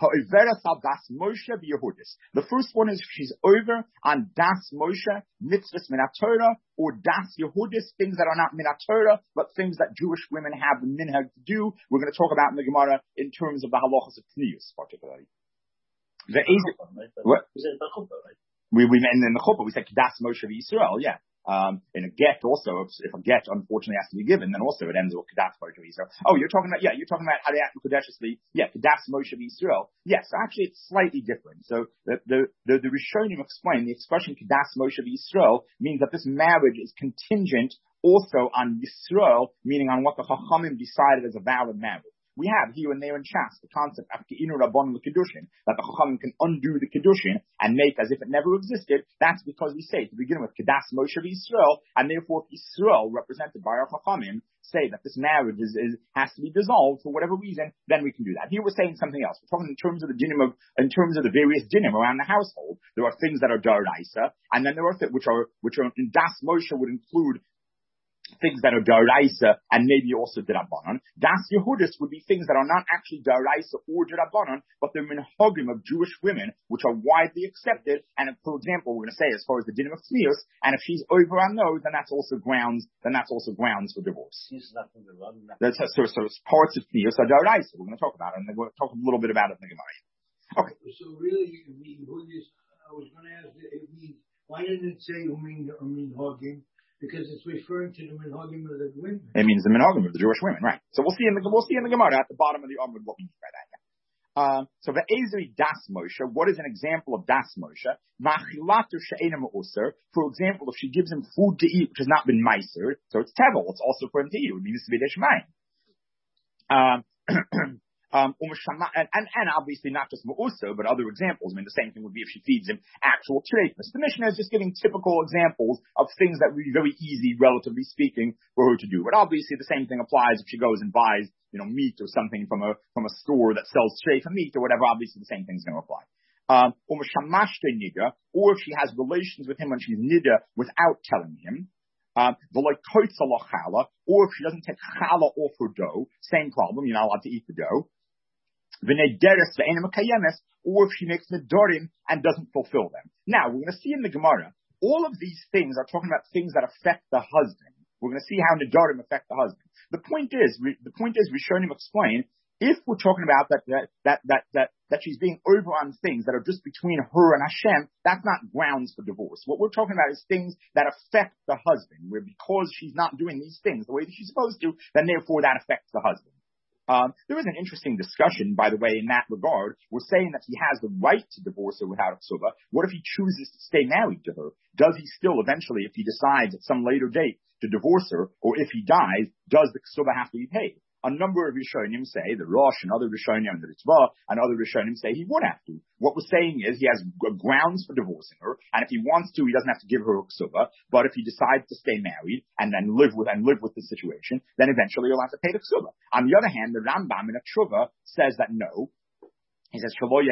The first one is she's over on das Moshe, mitzvahs min Torah, or das Yehudis, things that are not min Torah, but things that Jewish women have the minhag to do. We're going to talk about in the Gemara in terms of the halachas of Knius, particularly. What? We in the chuppah we said das Moshe v'Yisrael, yeah. In a get also, if a get unfortunately has to be given, then also it ends with Kedas Moshe Yisrael. Oh, you're talking about Aliyat Kodeshesli, Kedas Moshe Yisrael. Yes, actually it's slightly different. So the Rishonim explain the expression Kedas Moshe Yisrael means that this marriage is contingent also on Yisrael, meaning on what the Chachamim decided as a valid marriage. We have here and there in Shas the concept of Ke'inu Rabban l'Kiddushin, that the Chachamim can undo the Kiddushin and make as if it never existed. That's because we say to begin with Kedas Moshe Yisrael, and therefore Yisrael, represented by our Chachamim, say that this marriage has to be dissolved for whatever reason, then we can do that. Here we're saying something else. We're talking in terms of the various dinim around the household. There are things that are Daraisa, and then there are things which are in Das Moshe would include things that are daraisa and maybe also derabanan. Das Yehudis would be things that are not actually daraisa or derabanan, but they're minhagim of Jewish women, which are widely accepted. And for example, we're going to say as far as the din of tznius, and if she's over on those, then that's also grounds for divorce. That's so parts of tznius are daraisa. We're going to talk about it, and we're going to talk a little bit about it in the Gemara. Okay. So really, I was going to ask, it means, why didn't it say minhagim? Because it's referring to the minhagim of the women. It means the minhagim of the Jewish women, right? So we'll see in the Gemara at the bottom of the Amud what we mean by that. Yeah. So the Ezri Das Moshe, what is an example of Das Moshe? Machilatu she'ena ma'user. For example, if she gives him food to eat which has not been meiser, so it's tevel. It's also for him to eat. It would be Nisvei Shemaim. And obviously not just Ma'uso, but other examples. I mean, the same thing would be if she feeds him actual treifus. The Mishnah is just giving typical examples of things that would be very easy, relatively speaking, for her to do. But obviously the same thing applies if she goes and buys, meat or something from a store that sells treifa meat or whatever. Obviously the same thing's going to apply. Or if she has relations with him when she's nida without telling him. Or if she doesn't take challah off her dough, same problem, you're not allowed to eat the dough. Or if she makes nedarim and doesn't fulfill them. Now, we're going to see in the Gemara, all of these things are talking about things that affect the husband. We're going to see how nedarim affect the husband. The point is, Rishonim explain, if we're talking about that she's being over on things that are just between her and Hashem, that's not grounds for divorce. What we're talking about is things that affect the husband, where because she's not doing these things the way that she's supposed to, then therefore that affects the husband. There is an interesting discussion, by the way, in that regard. We're saying that he has the right to divorce her without a ksuba. What if he chooses to stay married to her? Does he still eventually, if he decides at some later date to divorce her, or if he dies, does the ksuba have to be paid? A number of Rishonim say, the Rosh and other Rishonim and the Ritzvah and other Rishonim say he would have to. What we're saying is he has grounds for divorcing her, and if he wants to, he doesn't have to give her a ksuba, but if he decides to stay married and then live with the situation, then eventually he'll have to pay the ksuba. On the other hand, the Rambam in a Tshuva says that no. He says, after all,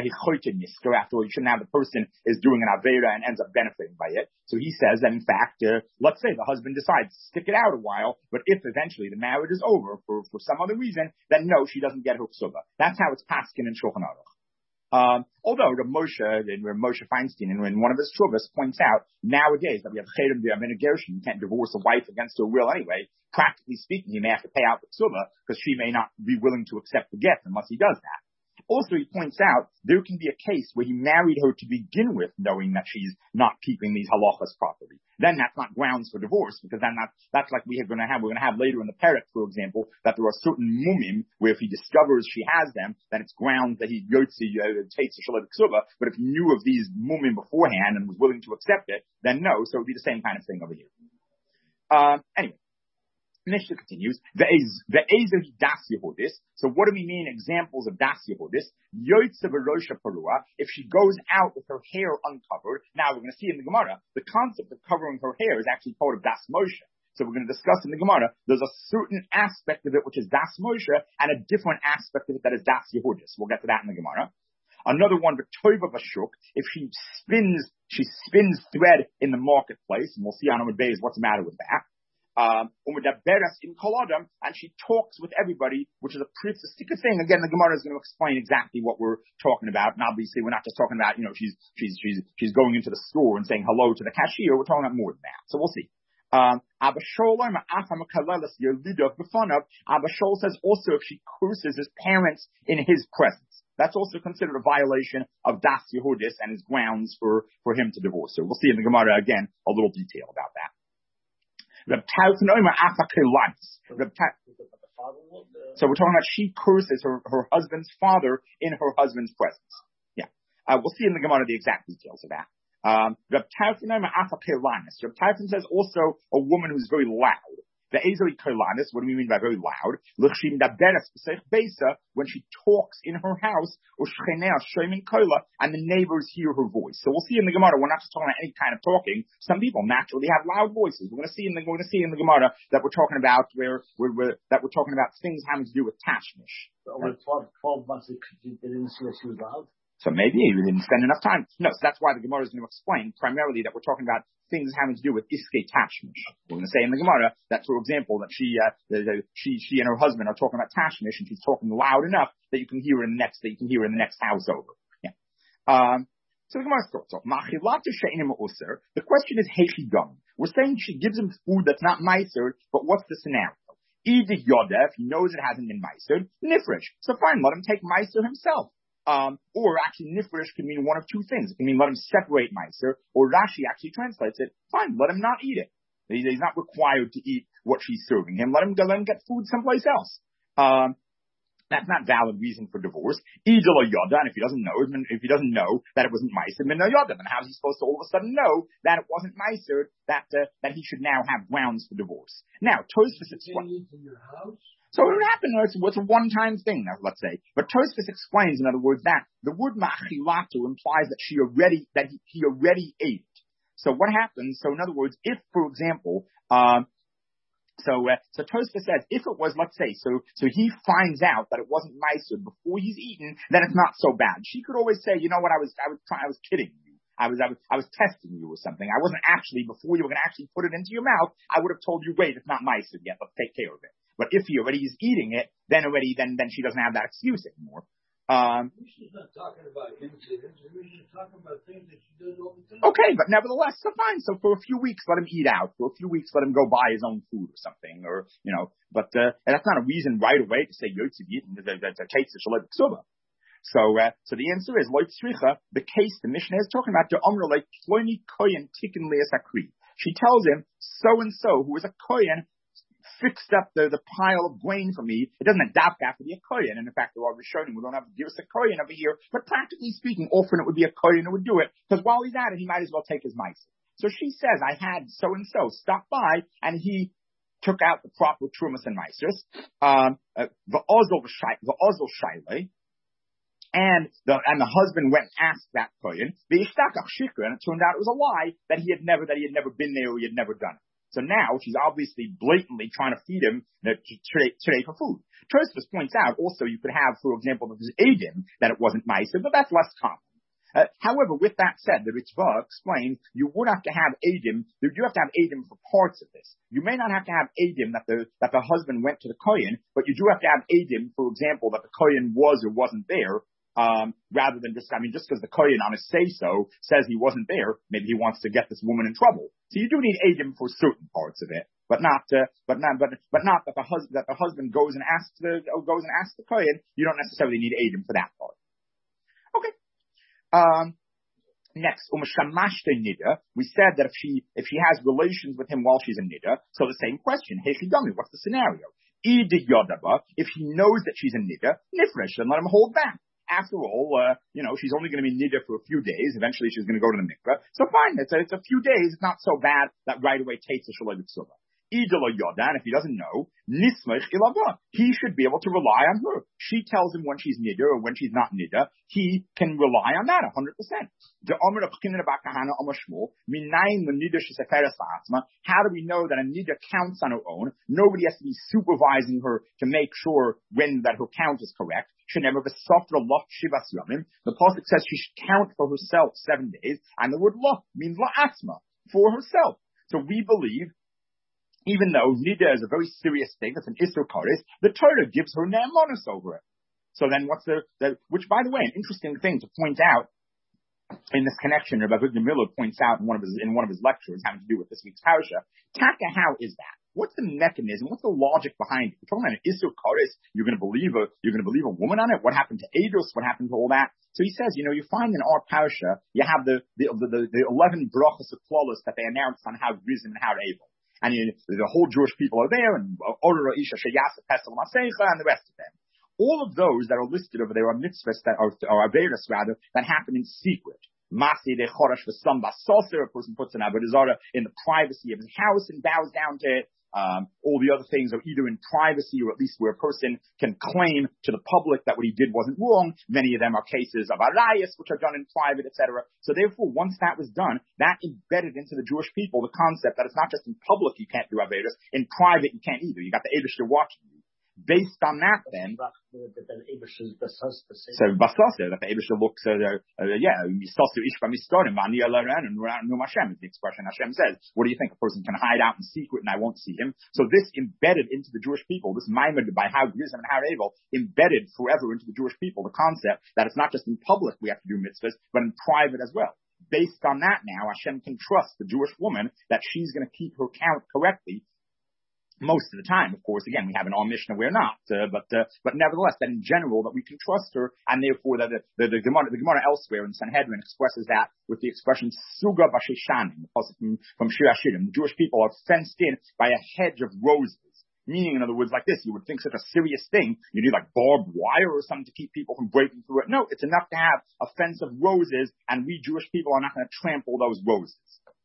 you shouldn't have the person is doing an Avera and ends up benefiting by it. So he says that in fact, let's say the husband decides to stick it out a while, but if eventually the marriage is over for some other reason, then no, she doesn't get her ksuba. That's how it's paskin in Shulchan Aruch. Although Moshe Feinstein in one of his Shuvas points out nowadays that we have Chedem B'Yamin Gershon, you can't divorce a wife against her will anyway. Practically speaking, he may have to pay out the ksuba because she may not be willing to accept the get unless he does that. Also, he points out there can be a case where he married her to begin with, knowing that she's not keeping these halachas properly. Then that's not grounds for divorce, because then that's like we're going to have later in the Perek, for example, that there are certain mumim where if he discovers she has them, then it's grounds that he takes a shalat ksuba. But if he knew of these mumim beforehand and was willing to accept it, then no. So it would be the same kind of thing over here. Anyway. Mishnah continues, Ve'ezer das Yehudis. So what do we mean examples of das Yehudis? Yoitze v'rosha parua. If she goes out with her hair uncovered. Now we're going to see in the Gemara, the concept of covering her hair is actually part of das Moshe. So we're going to discuss in the Gemara, there's a certain aspect of it which is Das Moshe, and a different aspect of it that is Das Yehudis. We'll get to that in the Gemara. Another one, V'toiva Bashuk, if she spins thread in the marketplace, and we'll see on Amud Beis what's the matter with that. In Kolodam, and she talks with everybody, which is a pretty sticker thing. Again, the Gemara is going to explain exactly what we're talking about. And obviously, we're not just talking about, she's going into the store and saying hello to the cashier. We're talking about more than that. So we'll see. Abba Shaul says also if she curses his parents in his presence, that's also considered a violation of Das Yehudis and is grounds for him to divorce her. We'll see in the Gemara again a little detail about that. So we're talking about she curses her husband's father in her husband's presence. Yeah. We'll see in the Gemara the exact details of that. Reb Tarfon says also a woman who's very loud. The Ezeli Kolanis, what do we mean by very loud? When she talks in her house, and the neighbors hear her voice. So we'll see in the Gemara, we're not just talking about any kind of talking. Some people naturally have loud voices. We're going to see in the Gemara that we're talking about things having to do with tashmish. Over 12 months, they didn't see that she was loud. So maybe he didn't spend enough time. No, so that's why the Gemara is going to explain primarily that we're talking about things having to do with iskei tashmish. We're going to say in the Gemara that, for example, that she and her husband are talking about tashmish, and she's talking loud enough that you can hear her in the next house over. Yeah. So the Gemara starts off. The question is heichi gam. We're saying she gives him food that's not meiser, but what's the scenario? Idik yoda, if he knows it hasn't been meiser, nifresh. So fine, let him take meiser himself. Or actually, nifresh can mean one of two things. It can mean let him separate meiser, or Rashi actually translates it, fine, let him not eat it. He's not required to eat what she's serving him. Let him get food someplace else. That's not valid reason for divorce. Idolo yoda, and if he doesn't know that it wasn't meiser, then yoda, then how is he supposed to all of a sudden know that it wasn't meiser, that he should now have grounds for divorce? Now, Tosfos explains. So what happened was a one-time thing, let's say. But Tosfos explains, in other words, that the word ma'achilatu implies that he already ate. So what happens? So in other words, if, for example, so Tosfos says, if it was, let's say, so he finds out that it wasn't meiser before he's eaten, then it's not so bad. She could always say, you know what, I was kidding you. I was testing you or something. I wasn't actually, before you were going to actually put it into your mouth, I would have told you, wait, it's not meiser yet, let's take care of it. But if he already is eating it, then she doesn't have that excuse anymore. She's not talking about incidents. She's talking about things that she does all the time. Okay, but nevertheless, so fine. So for a few weeks, let him eat out. For a few weeks, let him go buy his own food or something, but that's not a reason right away to say yotziv yit and that takes the shalom ksuba. So the answer is loy tzricha. The case the Mishnah is talking about the Omra like ploni kohen tikkun leas akri. She tells him so and so who is a kohen fixed up the pile of grain for me. It doesn't adapt after the kohen, and in fact, the Rav Rishonim, we don't have to give us a kohen over here. But practically speaking, often it would be a kohen who would do it because while he's at it, he might as well take his meiser. So she says, I had so and so stop by, and he took out the proper trumas and meisers. The ozol shaile. And the husband went and asked that kohen, and it turned out it was a lie that he had never been there or he had never done it. So now she's obviously blatantly trying to feed him today for food. Tosfos points out also you could have, for example, if there's Adim that it wasn't meiser, but that's less common. However, with that said, the Ritzvah explains you would have to have Adim. You have to have Adim for parts of this. You may not have to have Adim that the husband went to the kohen, but you do have to have Adim, for example, that the kohen was or wasn't there. Rather than just because the kohen on his say-so says he wasn't there, maybe he wants to get this woman in trouble. So you do need Adim for certain parts of it, but not that the husband goes and asks the kohen. You don't necessarily need Adim for that part. Okay. Next, nida. We said that if she has relations with him while she's in nida, so the same question. Heichigami, what's the scenario? If he knows that she's in nida, nifresh, then let him hold back. After all, she's only going to be nida for a few days. Eventually, she's going to go to the mikveh. So fine, it's a few days. It's not so bad that right away takes a shalom tzuvah. Idala Yoda, and if he doesn't know, Nismach Ilava. He should be able to rely on her. She tells him when she's nida or when she's not nida. He can rely on that 100%. How do we know that a nida counts on her own? Nobody has to be supervising her to make sure when that her count is correct. The pasuk says she should count for herself 7 days, and the word lo means la'asma, for herself. So we believe, even though nida is a very serious thing, it's an isur kares, the Torah gives her ne'emonos over it. So then what's which by the way, an interesting thing to point out in this connection, Rabbi Avigdor Miller points out in one of his lectures having to do with this week's parasha, Taka, how is that? What's the mechanism? What's the logic behind it? You're talking about an isur kares, you're gonna believe a woman on it? What happened to Eidos? What happened to all that? So he says, you find in our parasha, you have the 11 brachos of flawless that they announced on how Grizim and how Abel. And the whole Jewish people are there, and Orah Isha Sheyasa Pesel Masecha, and the rest of them. All of those that are listed over there are mitzvahs that are averos rather, that happen in secret. Masi de Chorash v'Sam Basoser, a person puts an avodah zarah in the privacy of his house and bows down to it. All the other things are either in privacy or at least where a person can claim to the public that what he did wasn't wrong. Many of them are cases of arayas, which are done in private, etc. So therefore, once that was done, that embedded into the Jewish people the concept that it's not just in public you can't do averos, in private you can't either. You got the Eibishter watching you. Based on that, then, so Basasa, that the Eibishter looks, Misasu Ishba Mistorim, and Hashem is the expression Hashem says. What do you think? A person can hide out in secret and I won't see him. So this embedded into the Jewish people, this Maimon by how Grizim and how Abel, embedded forever into the Jewish people the concept that it's not just in public we have to do mitzvahs, but in private as well. Based on that now, Hashem can trust the Jewish woman that she's going to keep her count correctly. Most of the time, of course, again, we have an Mishnah we're not, but nevertheless, that in general, that we can trust her, and therefore that the Gemara elsewhere in Sanhedrin expresses that with the expression Suga Basheshanim, from Shir Hashirim. The Jewish people are fenced in by a hedge of roses. Meaning, in other words, like this, you would think such a serious thing, you need like barbed wire or something to keep people from breaking through it. No, it's enough to have a fence of roses, and we Jewish people are not going to trample those roses.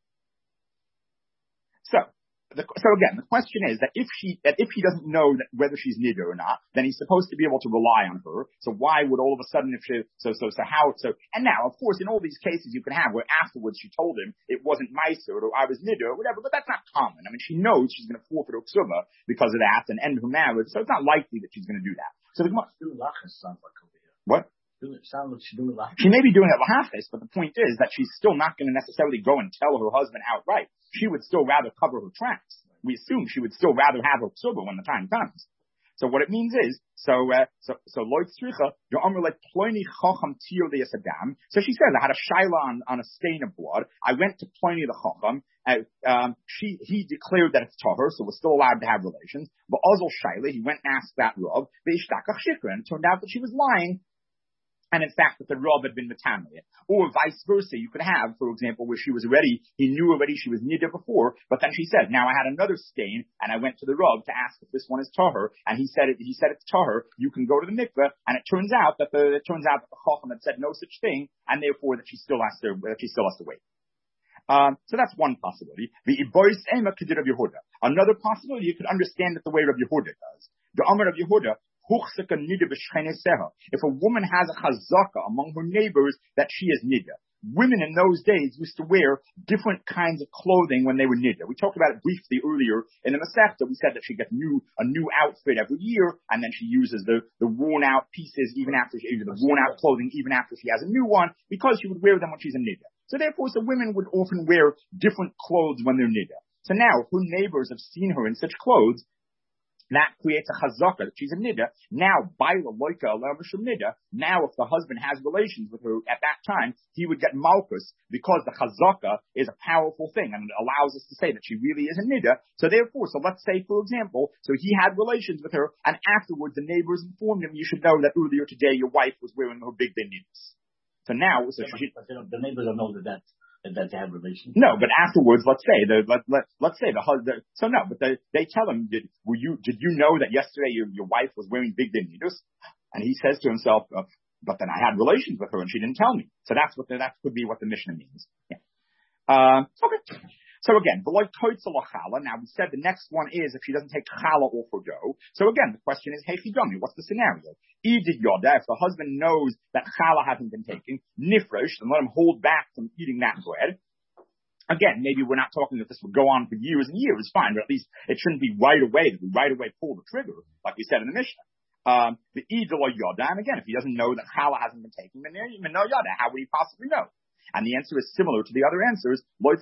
So again, the question is that if he doesn't know that whether she's nida or not, then he's supposed to be able to rely on her. So why would all of a sudden and now, of course, in all these cases you can have where afterwards she told him it wasn't meiser or I was nida or whatever, but that's not common. I mean, she knows she's going to forfeit her ksuba because of that and end her marriage, so it's not likely that she's going to do that. So the what? She may be doing it lahachis, but the point is that she's still not going to necessarily go and tell her husband outright. She would still rather cover her tracks. We assume she would still rather have her ksuba when the time comes. So what it means is, so loy tzricha, your amr like ploini chacham tiyur leyasadam. So she says, I had a shaila on a stain of blood. I went to Pliny the chacham. He declared that it's tahor, so we're still allowed to have relations. But azal shaila, he went and asked that Rav, veishtakach shikra, and it turned out that she was lying. And in fact, that the Rav had been metameh. Or vice versa, you could have, for example, where he knew already she was nida before, but then she said, now I had another stain, and I went to the Rav to ask if this one is tahor, and he said it's tahor, you can go to the mikveh, and it turns out that the Chacham had said no such thing, and therefore that she still has to wait. So that's one possibility. Another possibility, you could understand it the way Rabbi Yehuda does. The Amar of Yehuda, if a woman has a chazaka among her neighbors that she is nida. Women in those days used to wear different kinds of clothing when they were nida. We talked about it briefly earlier in the Masechta. We said that she gets a new outfit every year, and then she uses the worn out pieces even after the worn out clothing even after she has a new one, because she would wear them when she's a nida. So therefore, women would often wear different clothes when they're nida. So now, if her neighbors have seen her in such clothes, that creates a chazaka that she's a nida. Now, baila loika alevashim nida. Now, if the husband has relations with her at that time, he would get malchus because the chazaka is a powerful thing and it allows us to say that she really is a nida. So therefore, let's say, for example, he had relations with her and afterwards the neighbors informed him, you should know that earlier today your wife was wearing her big nidas. So now, the neighbors don't know that they have relations. No, but afterwards, let's say the husband. So no, but they tell him, did you know that yesterday your wife was wearing big nidus? And he says to himself, but then I had relations with her and she didn't tell me. So that could be what the Mishnah means. Yeah. Okay. So again, below toitzel chala. Now we said the next one is if she doesn't take chala off her dough. So again, the question is, hey chidami, what's the scenario? Idid yoda, if the husband knows that chala hasn't been taken, nifresh, and let him hold back from eating that bread. Again, maybe we're not talking that this would go on for years and years, fine, but at least it shouldn't be right away that we right away pull the trigger, like we said in the Mishnah. The idil yoda, and again, if he doesn't know that chala hasn't been taken, then even no yoda, how would he possibly know? And the answer is similar to the other answers.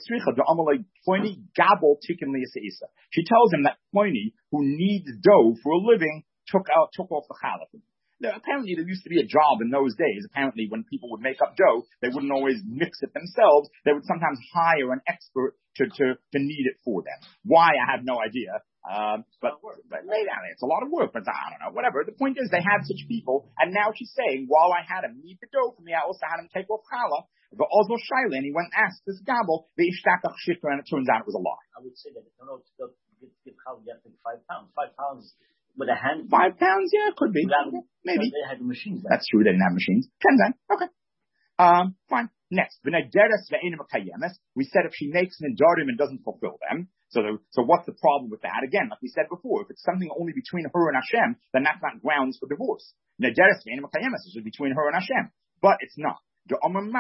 She tells him that Pliny, who needs dough for a living, took off the challah. Now, apparently there used to be a job in those days. Apparently when people would make up dough, they wouldn't always mix it themselves. They would sometimes hire an expert to knead it for them. Why, I have no idea. But lay down, it's a lot of work, but I don't know, whatever. The point is they had such people, and now she's saying, while I had him knead the dough for me, I also had him take off challah. The Oslo Shaila, and he went and asked this gabble, and it turns out it was a lie. I would say that if you don't give challah, you have to take 5 pounds. 5 pounds with a hand. 5 pounds, yeah, it could be. Maybe. They had machines. That's true, they didn't have machines. Okay. Fine. Next, we said if she makes nedarim and doesn't fulfill them, so what's the problem with that? Again, like we said before, if it's something only between her and Hashem, then that's not grounds for divorce. Nederes is between her and Hashem, but it's not. We find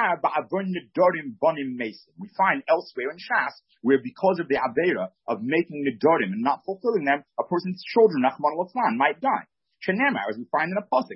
elsewhere in Shas where because of the Avera of making nedarim and not fulfilling them, a person's children, Nachman al-Atzlan, might die. As we find in a pasuk,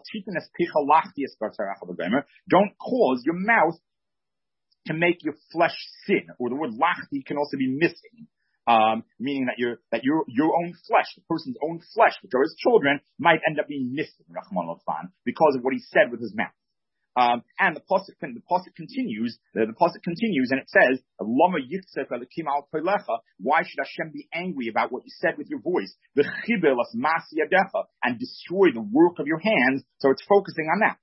don't cause your mouth to make your flesh sin, or the word lachti can also be missing, meaning that your own flesh, the person's own flesh, which are his children, might end up being missing, Rahman al-Fan, because of what he said with his mouth. And the pasuk continues, and it says, why should Hashem be angry about what you said with your voice? And destroy the work of your hands. So it's focusing on that.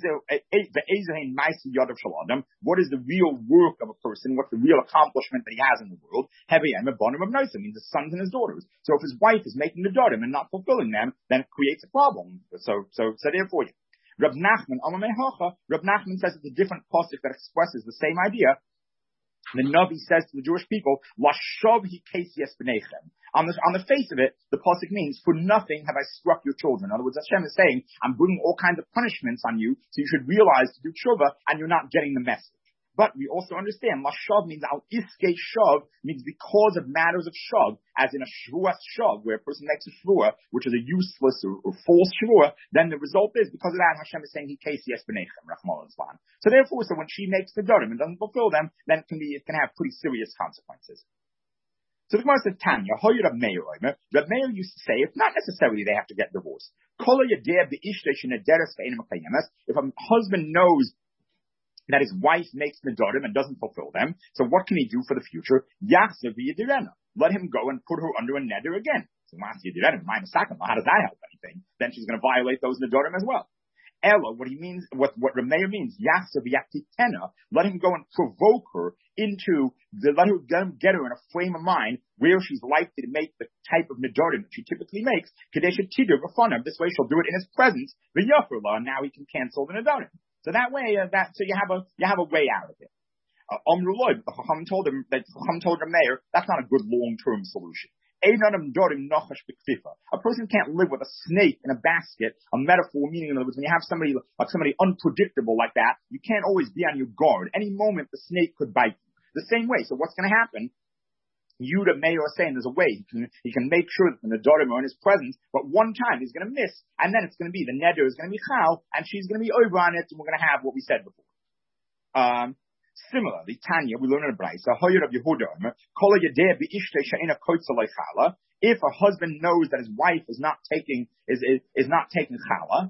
What is the real work of a person? What's the real accomplishment that he has in the world? Means his sons and his daughters. So if his wife is making the daughters and not fulfilling them, then it creates a problem. So therefore, Reb Nachman says it's a different pasuk that expresses the same idea. The Navi says to the Jewish people, "Lashav hi kesias b'neichem." On the face of it, the pasuk means, "For nothing have I struck your children." In other words, Hashem is saying, "I'm bringing all kinds of punishments on you, so you should realize to do tshuva, and you're not getting the message." But we also understand, Lashav means al iske shav, means because of matters of shav, as in a shvuas shav, where a person makes a shvua, which is a useless or false shvua, then the result is, because of that, Hashem is saying, he kesias b'neichem, Rahman al-Islam. So therefore, when she makes the darim and doesn't fulfill them, then it can have pretty serious consequences. So the Gemara says, Tanya, Reb Meir used to say, it's not necessarily they have to get divorced. If a husband knows that his wife makes nedarim and doesn't fulfill them, so what can he do for the future? Let him go and put her under a neder again. So how does that help anything? Then she's going to violate those nedarim as well. Ella, what Reb Meir means, let him go and provoke her let her get her in a frame of mind where she's likely to make the type of nedarim that she typically makes. This way she'll do it in his presence. And now he can cancel the nedarim. So that way, so you have a way out of it. The Chacham told Reb Meir, that's not a good long-term solution. A person can't live with a snake in a basket, a metaphor meaning, in other words, when you have somebody unpredictable like that, you can't always be on your guard. Any moment the snake could bite you. The same way, so what's going to happen? Yudah Meir are saying there's a way he can make sure that the nedarim are in his presence, but one time he's going to miss, and then it's going to be the neder is going to be chal, and she's going to be over on it, and we're going to have what we said before. Similarly, Tanya, we learn in a brayso, if a husband knows that his wife is not taking challah,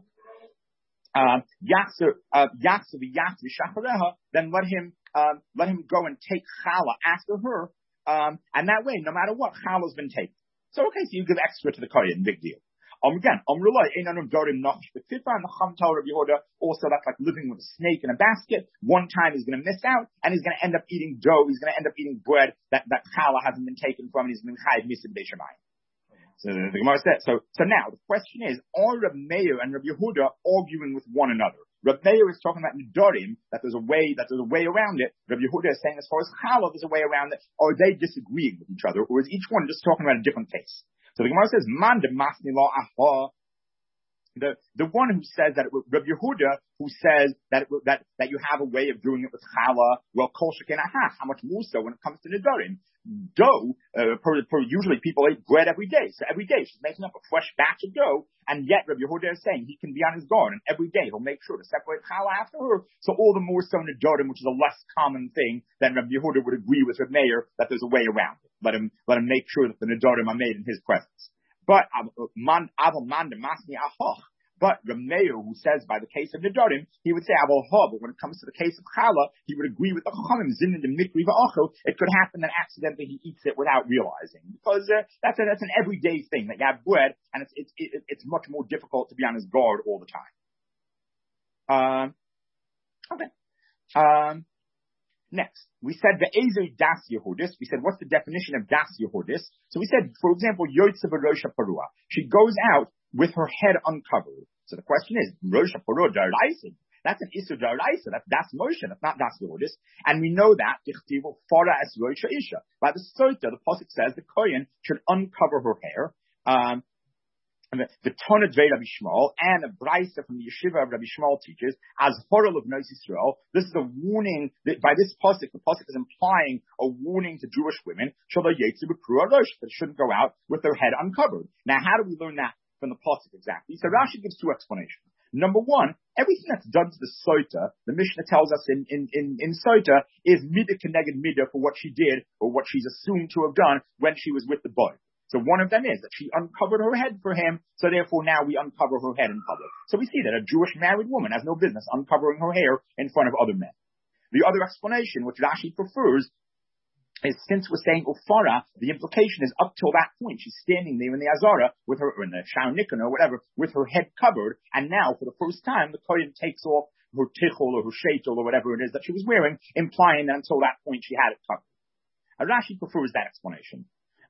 then let him go and take challah after her. And that way, no matter what, challah has been taken. So okay, so you give extra to the kohen, big deal. Again, and the Chacham told Rabbi Yehuda also that's like living with a snake in a basket. One time he's going to miss out, and he's going to end up eating dough. He's going to end up eating bread that challah hasn't been taken from, and he's been chayiv misim b'shamayim. So the Gemara said. So now the question is: are Rabbi Meir and Rabbi Yehuda arguing with one another? Reb Meir is talking about Nidorim, that there's a way around it. Reb Yehuda is saying as far as Challah, there's a way around it. Or are they disagreeing with each other? Or is each one just talking about a different case? So the Gemara says, Man de masni la aha. The one who says that Reb Yehuda, who says that you have a way of doing it with challah, well, kol sheken aha, how much more so when it comes to nidorim? Dough, usually people eat bread every day, so every day she's making up a fresh batch of dough, and yet Reb Yehuda is saying he can be on his guard, and every day he'll make sure to separate challah after her. So all the more so nidorim, which is a less common thing, than Reb Yehuda would agree with Reb Meir that there's a way around it. Let him make sure that the nidorim are made in his presence. But Reb Meir, who says by the case of Nidorim, he would say but when it comes to the case of Challah, he would agree with the Chachamim, Zin in the Mikri v'Achel. It could happen that accidentally he eats it without realizing, because that's an everyday thing that you have bread, and it's much more difficult to be on his guard all the time. Next, we said the Ezer Das Yehudis. We said, what's the definition of Das Yehudis? So we said, for example, Yotze v'Rosha Parua. She goes out with her head uncovered. So the question is, Rosha Parua Daraisa. That's an Isur Daraisa. That's Das Moshe. That's not Das Yehudis. And we know that Tichtivu Fara Es Rosha Isha. By the Sota, the pasuk says the Kohen should uncover her hair. The Tonah Dvei Rabbi Shmuel and a Braisa from the Yeshiva of Rabbi Shmuel teaches as Horel of Nosy Yisrael. This is a warning that by this pasuk, the pasuk is implying a warning to Jewish women that they shouldn't go out with their head uncovered. Now, how do we learn that from the pasuk exactly? So Rashi gives two explanations. Number one, everything that's done to the Sota, the Mishnah tells us in Sota, is midah keneged midah for what she did or what she's assumed to have done when she was with the boy. So one of them is that she uncovered her head for him, so therefore now we uncover her head in public. So we see that a Jewish married woman has no business uncovering her hair in front of other men. The other explanation, which Rashi prefers, is since we're saying Ufara, the implication is up till that point, she's standing there in the Azara with her, or in the Sha'ar Nikan or whatever, with her head covered, and now for the first time the Kohen takes off her tichel or her sheitel or whatever it is that she was wearing, implying that until that point she had it covered. Rashi prefers that explanation.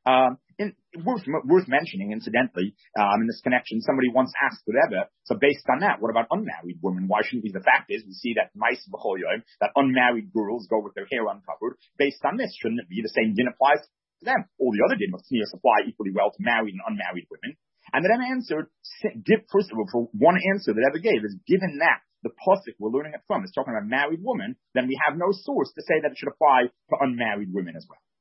Worth mentioning, incidentally, in this connection, somebody once asked the Rebbe, so based on that, what about unmarried women? Why shouldn't we? The fact is, we see that that unmarried girls go with their hair uncovered. Based on this, shouldn't it be the same din applies to them? All the other din of tznius apply equally well to married and unmarried women. And the Rebbe answered, first of all, for one answer that Rebbe gave is, given that the pasuk we're learning it from is talking about married women, then we have no source to say that it should apply to unmarried women as well.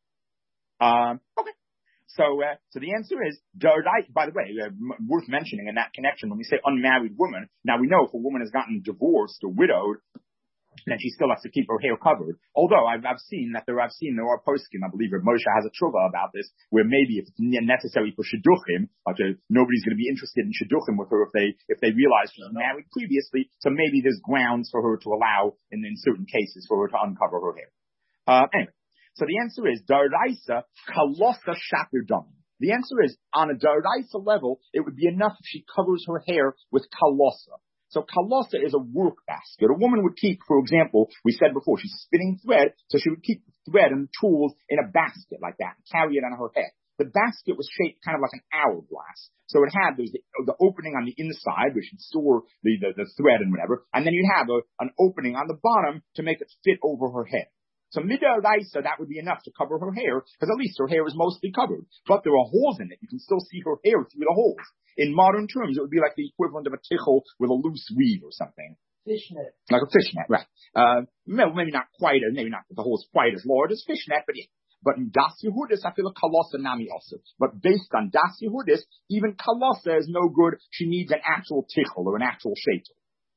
Okay. So the answer is, by the way, worth mentioning in that connection, when we say unmarried woman, now we know if a woman has gotten divorced or widowed, then she still has to keep her hair covered. Although I've seen there are poskim, I believe Moshe has a tshuva about this, where maybe if it's necessary for shidduchim, nobody's going to be interested in shidduchim with her if they realize she's married previously, so maybe there's grounds for her to allow, in certain cases, for her to uncover her hair. Anyway. So the answer is, Daraisa Kalosa Shapir Dami. The answer is, on a Daraisa level, it would be enough if she covers her hair with Kalosa. So Kalosa is a work basket. A woman would keep, for example, we said before, she's spinning thread, so she would keep the thread and the tools in a basket like that and carry it on her head. The basket was shaped kind of like an hourglass. So it had, there's the opening on the inside, which would store the thread and whatever, and then you'd have an opening on the bottom to make it fit over her head. So midaraisa, that would be enough to cover her hair, because at least her hair is mostly covered. But there are holes in it. You can still see her hair through the holes. In modern terms, it would be like the equivalent of a tichel with a loose weave or something. Fishnet. Like a fishnet, right. Maybe not the hole is quite as large as fishnet, but yeah. But in Das Yehudis, I feel a kalosa nami also. But based on Das Yehudis, even kalosa is no good. She needs an actual tichel or an actual sheitel.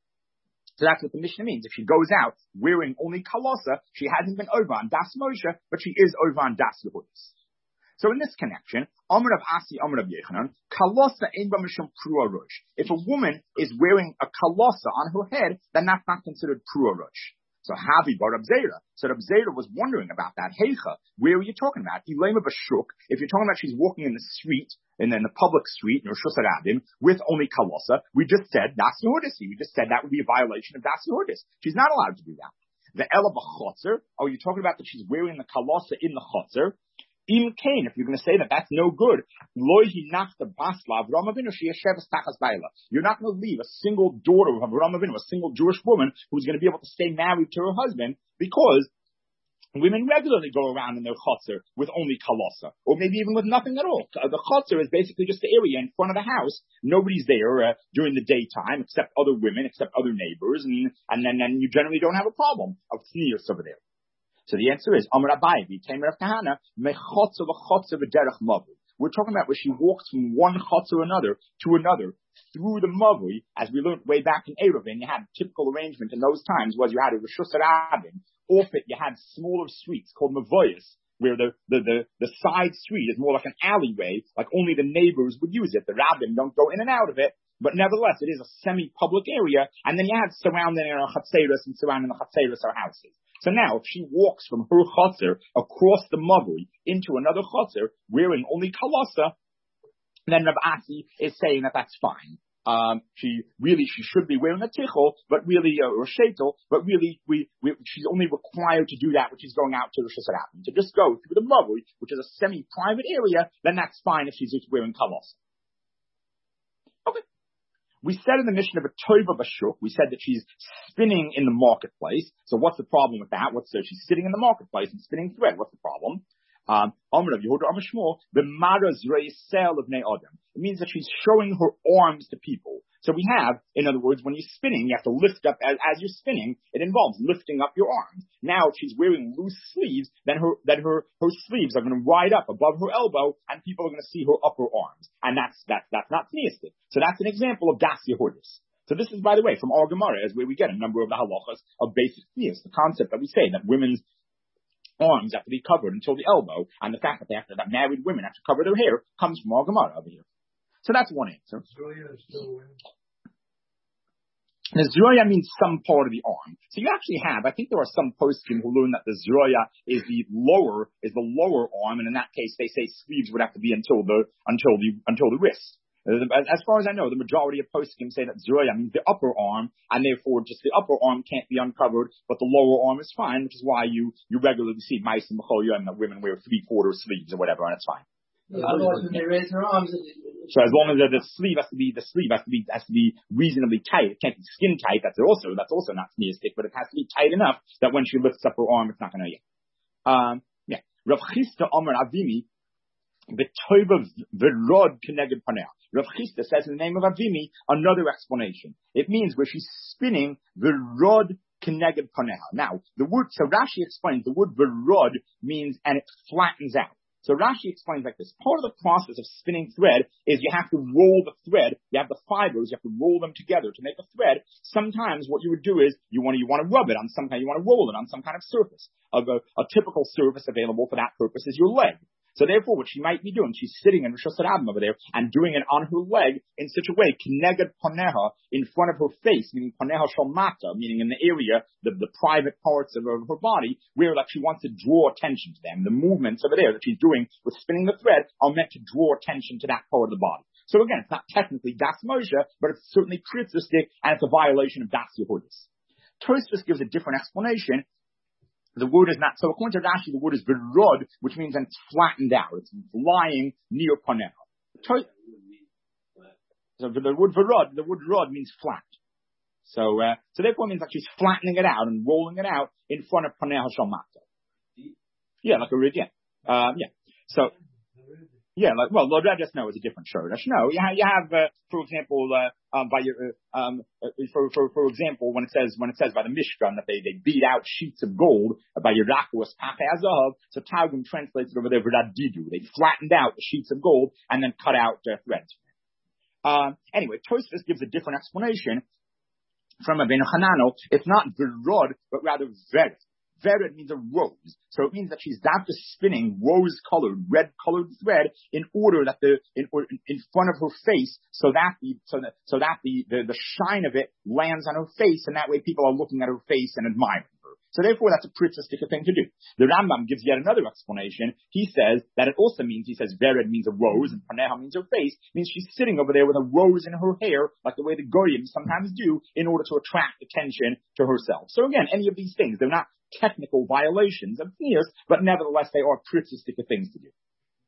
So that's what the Mishnah means. If she goes out wearing only kalosa, she hasn't been over on Das Moshe, but she is over on Das Yehudis. So in this connection, Amr of Asi, Amr of Yechanan, kalosa ein b'mishum prua rosh. If a woman is wearing a kalosa on her head, then that's not considered prua rosh. So Havi bar Rab Zera. So Rab Zera was wondering about that. Heicha, where are you talking about? Ilema b'shuk. If you're talking about she's walking in the street, and then the public street, or Shus Haradim, with only kalosa, we just said Das Yehudis. We just said that would be a violation of Das Yehudis. She's not allowed to do that. The Ela b'chotzer. Oh, you're talking about that she's wearing the kalosa in the chotzer. Im Kain, if you're going to say that that's no good, you're not going to leave a single daughter of Avraham Avinu, a single Jewish woman who's going to be able to stay married to her husband, because women regularly go around in their chutzner with only kalasa, or maybe even with nothing at all. The chutzner is basically just the area in front of the house. Nobody's there during the daytime except other women, except other neighbors, and then you generally don't have a problem of tznius over there. So the answer is, Amar Abaye, Tamer of Kahana, mechotzer v'chotzer v'derech mavui. We're talking about where she walks from one chotzer to another through the mavui, as we learned way back in Eruvin. You had typical arrangement in those times was you had a Rishus Harabim. Off it, you had smaller streets called mavoyas, where the side street is more like an alleyway, like only the neighbors would use it. The rabbim don't go in and out of it, but nevertheless, it is a semi-public area. And then you had surrounding chatzeros, and surrounding the chatzeros are houses. So now, if she walks from her chotzer across the mavui into another chotzer, wearing only kalasa, then Rav Asi is saying that that's fine. She should be wearing a tichel, but really, or a shetel, but really, she's only required to do that when she's going out to Rishus Harabim. To just go through the mavui, which is a semi-private area, then that's fine if she's just wearing kalasa. Okay. We said in the mission of a toiva bashuk, we said that she's spinning in the marketplace. So what's the problem with that? She's sitting in the marketplace and spinning thread. What's the problem? The maras reisel of nei adam. It means that she's showing her arms to people. So we have, in other words, when you're spinning, you have to lift up, as you're spinning, it involves lifting up your arms. Now, if she's wearing loose sleeves, then her sleeves are going to ride up above her elbow, and people are going to see her upper arms. And that's not theistic. So that's an example of das yehudis. So this is, by the way, from our Gemara, is where we get a number of the halachas of basic theis. The concept that we say that women's arms have to be covered until the elbow, and the fact that that married women have to cover their hair comes from our Gemara over here. So that's one answer. The zroya means some part of the arm. So you actually have, I think there are some poskim who learn that the zroya is the lower arm, and in that case they say sleeves would have to be until the wrist. As far as I know, the majority of poskim say that zroya means the upper arm, and therefore just the upper arm can't be uncovered, but the lower arm is fine, which is why you regularly see mice and mecholia, and that women wear 3/4 sleeves or whatever, and it's fine. Yeah, otherwise, when they raise their arms, so as long as the sleeve has to be reasonably tight, it can't be skin tight. That's also not theistic, but it has to be tight enough that when she lifts up her arm, it's not going to. Yeah. Rav Chisda Amar Avimi, b'toiva v'rod keneged paneh. Rav Chisda says in the name of Avimi another explanation. It means where she's spinning v'rod keneged paneh. Now the word, so Rashi explains the word v'rod means and it flattens out. So Rashi explains like this. Part of the process of spinning thread is you have to roll the thread. You have the fibers. You have to roll them together to make a thread. Sometimes what you would do is you want to rub it on some kind. You want to roll it on some kind of surface. A typical surface available for that purpose is your leg. So therefore, what she might be doing, she's sitting in Rishus Harabim over there and doing it on her leg in such a way, kineged paneha, in front of her face, meaning paneha shalmata, meaning in the area, the private parts of her body, where like she wants to draw attention to them. The movements over there that she's doing with spinning the thread are meant to draw attention to that part of the body. So again, it's not technically das Moshe, but it's certainly kritzistic, and it's a violation of das Yehudis. Tosfos gives a different explanation. The word is not, so according to Rashi, the word is virod, which means that it's flattened out. It's lying near paneha. So the word virod means flat. So therefore it means that she's flattening it out and rolling it out in front of paneha shalmata. Yeah, like a rid, yeah. So, yeah, like, well, Loredas, no, is a different Shoresh. No, you have, for example, for example, when it says by the Mishkan that they beat out sheets of gold by Yerakuas Pachazav, so Targum translates it over there, Didu. They flattened out the sheets of gold and then cut out threads. Anyway, Tosfos gives a different explanation from Abinu Hanano. It's not Virod, but rather Veret. Veret means a rose. So it means that she's after spinning rose-colored, red-colored thread in order that in front of her face, so that the shine of it lands on her face, and that way people are looking at her face and admiring her. So therefore, that's a pritzistic thing to do. The Rambam gives yet another explanation. He says that it also means, he says, vered means a rose, and paneha means her face, means she's sitting over there with a rose in her hair, like the way the goyim sometimes do, in order to attract attention to herself. So again, any of these things, they're not technical violations of Tnius, but nevertheless, they are pritzistic things to do.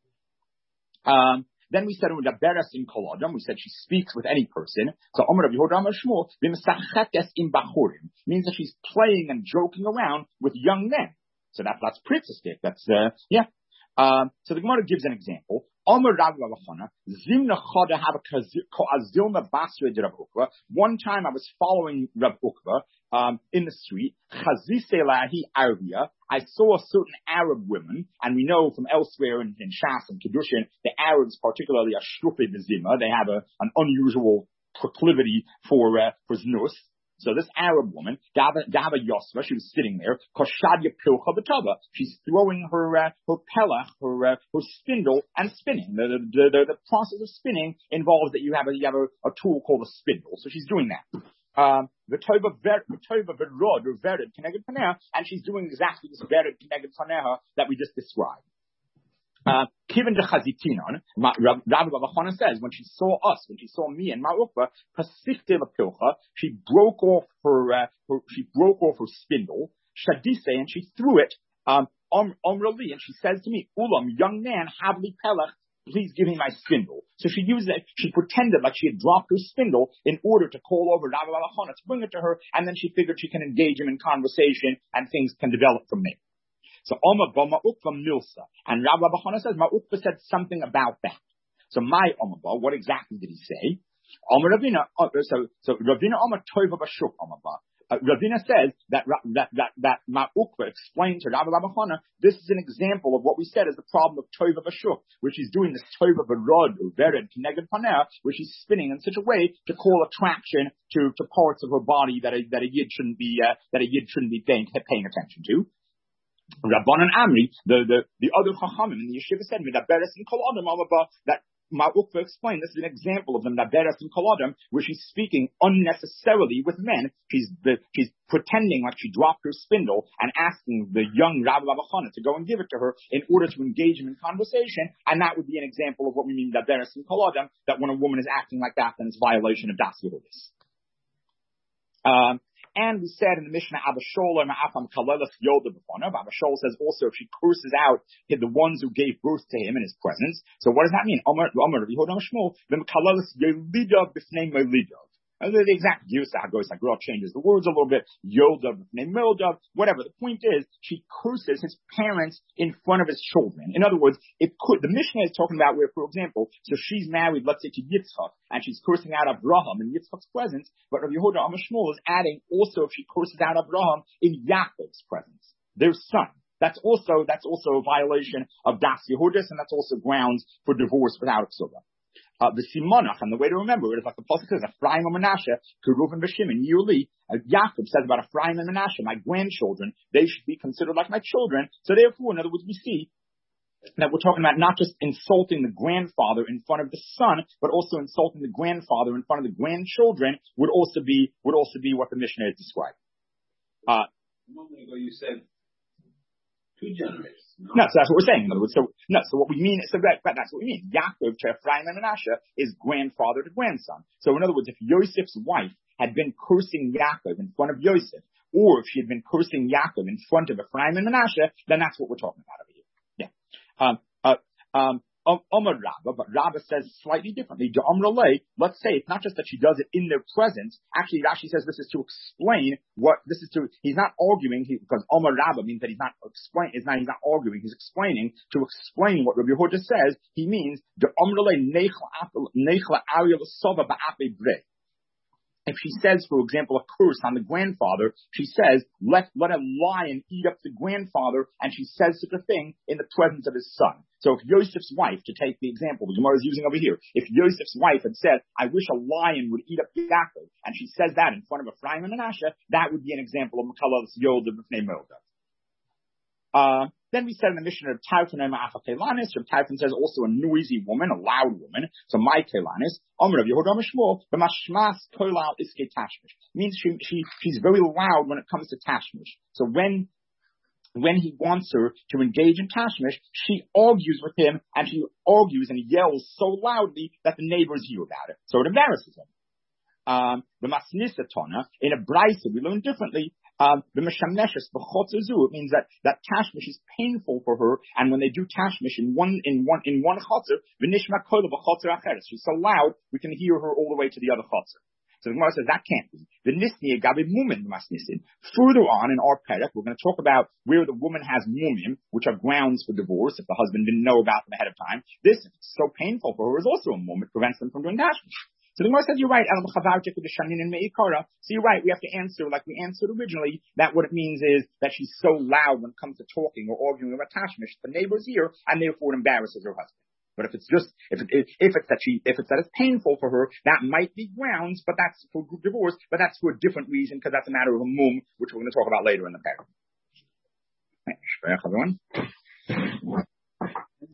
Then we said Udaberes in Kolodam, we said she speaks with any person. So Omer Rabbi Yehuda Amar Shmuel, v'mesachetes im bachurim, means that she's playing and joking around with young men. So that's pritzistic. That's so the Gemara gives an example. Omer Rabbi Bachana, Zimna Chada have a Zilna Basra de Rav Ukva. One time I was following Rav Ukva in the street. Chaziselahi Arabia. I saw a certain Arab woman, and we know from elsewhere in Shas and Kedushin, the Arabs, particularly Ashrufe Zima, they have an unusual proclivity for znus. So this Arab woman, Dava Yosva, she was sitting there, Koshadya Pilcha B'Tava. She's throwing her pelach, her spindle, and spinning. The process of spinning involves that you have a tool called a spindle. So she's doing that. V'tova v'rod or vered keneged paneha, and she's doing exactly this vered keneged paneha that we just described. Kiven de chazitinon, Rabbi Bachana says, when she saw me and Ma'ukva, pasifte lapilcha, she broke off her spindle, shadise, and she threw it, omrali, and she says to me, Ulam, young man, havli pelach, please give me my spindle. So she pretended like she had dropped her spindle in order to call over Rabbi Bachana to bring it to her, and then she figured she can engage him in conversation and things can develop from there. So Oma ba Ma'ukva milsa. And Rabbi Bachana says Ma'ukva said something about that. So my Oma ba, what exactly did he say? Oma Ravina, so Ravina Oma Toiva Bashuk Oma ba. Ravina says that Ma'ukva explained to Rabbi Bachana, this is an example of what we said is the problem of Toiva Bashuk, which is doing this Toiva Barod or Vered Keneged Paneh, which is spinning in such a way to call attraction to parts of her body that a yid shouldn't be paying attention to. Rabbanan Amri, the other Chachamim in the yeshiva said, Midaberes and Kol Adam that Ma'ukva explained, this is an example of the Midaberes and Kol Adam, where she's speaking unnecessarily with men. She's pretending like she dropped her spindle and asking the young Rabbi Bachana to go and give it to her in order to engage him in conversation, and that would be an example of what we mean Midaberes and Kol Adam, that when a woman is acting like that, then it's violation of Das Yehudis. And we said in the Mishnah, Abba Shol says also if she curses out the ones who gave birth to him in his presence. So what does that mean? The exact use of Hagos changes the words a little bit. Yodav, Mildav, whatever. The point is, she curses his parents in front of his children. In other words, the Mishnah is talking about where, for example, so she's married, let's say, to Yitzchak, and she's cursing out Abraham in Yitzchak's presence, but Rabbi Yehuda Amar Shmuel is adding also if she curses out Abraham in Yaakov's presence, their son. That's also a violation of Das Yehudis, and that's also grounds for divorce without a ksuba. The simonach, and the way to remember it is like the pasuk says, Ephraim and Menashe, Keruv and Beshimon, Yuli. Yaakov says about Ephraim and Menashe, my grandchildren, they should be considered like my children. So therefore, in other words, we see that we're talking about not just insulting the grandfather in front of the son, but also insulting the grandfather in front of the grandchildren would also be what the Mishnah is describing. A moment ago you said 2 generations. No, so that's what we're saying. In other words, so what we mean, that's what we mean. Yaakov to Ephraim and Menashe is grandfather to grandson. So in other words, if Yosef's wife had been cursing Yaakov in front of Yosef, or if she had been cursing Yaakov in front of Ephraim and Menashe, then that's what we're talking about over here. Yeah. Omar Rabba, but Rabba says slightly differently. Let's say it's not just that she does it in their presence. Actually, Rashi says this is to explain he's not arguing, because Omar Rabba means that he's not arguing, he's explaining, to explain what Rabbi Yehuda says, he means, if she says, for example, a curse on the grandfather, she says, let a lion eat up the grandfather, and she says such a thing in the presence of his son. So if Yosef's wife, to take the example the Gemara is using over here, if Yosef's wife had said, I wish a lion would eat up Yaakov, and she says that in front of Ephraim and Menashe, that would be an example of Makalas Yod of B'nei Milda. Then we said in the mission of Tarfon and Ma'afa Kelanis, Tarfon says also a noisy woman, a loud woman. So my Kelanis, Omer of Yehuda Mishmol, the Mashmas Kolal Iske Tashmish. Means she's very loud when it comes to Tashmish. So when he wants her to engage in Tashmish, she argues with him, and she argues and yells so loudly that the neighbors hear about it. So it embarrasses him. The Masnisa Tona, in a Braisa, we learn differently. The Meshameshes, the Chotzazu, it means that Tashmish is painful for her, and when they do Tashmish in one Chotzer, V'nishma Kola b'Chotzer Acheres. She's so loud, we can hear her all the way to the other Chotzer. So the Gemara says that can't be. The Nisni Gabi Mumin Masnisin. Further on in our Perek, we're going to talk about where the woman has mumim, which are grounds for divorce if the husband didn't know about them ahead of time. This, if it's so painful for her, is also a mum. It prevents them from doing Tashmish. So the Gemara says, you're right, so you're right, we have to answer like we answered originally, that what it means is that she's so loud when it comes to talking or arguing about Tashmish, the neighbors hear, and therefore it embarrasses her husband. But if it's that it's painful for her, that might be grounds, but that's for divorce, but that's for a different reason, because that's a matter of a mum, which we're going to talk about later in the paragraph. Thanks, everyone.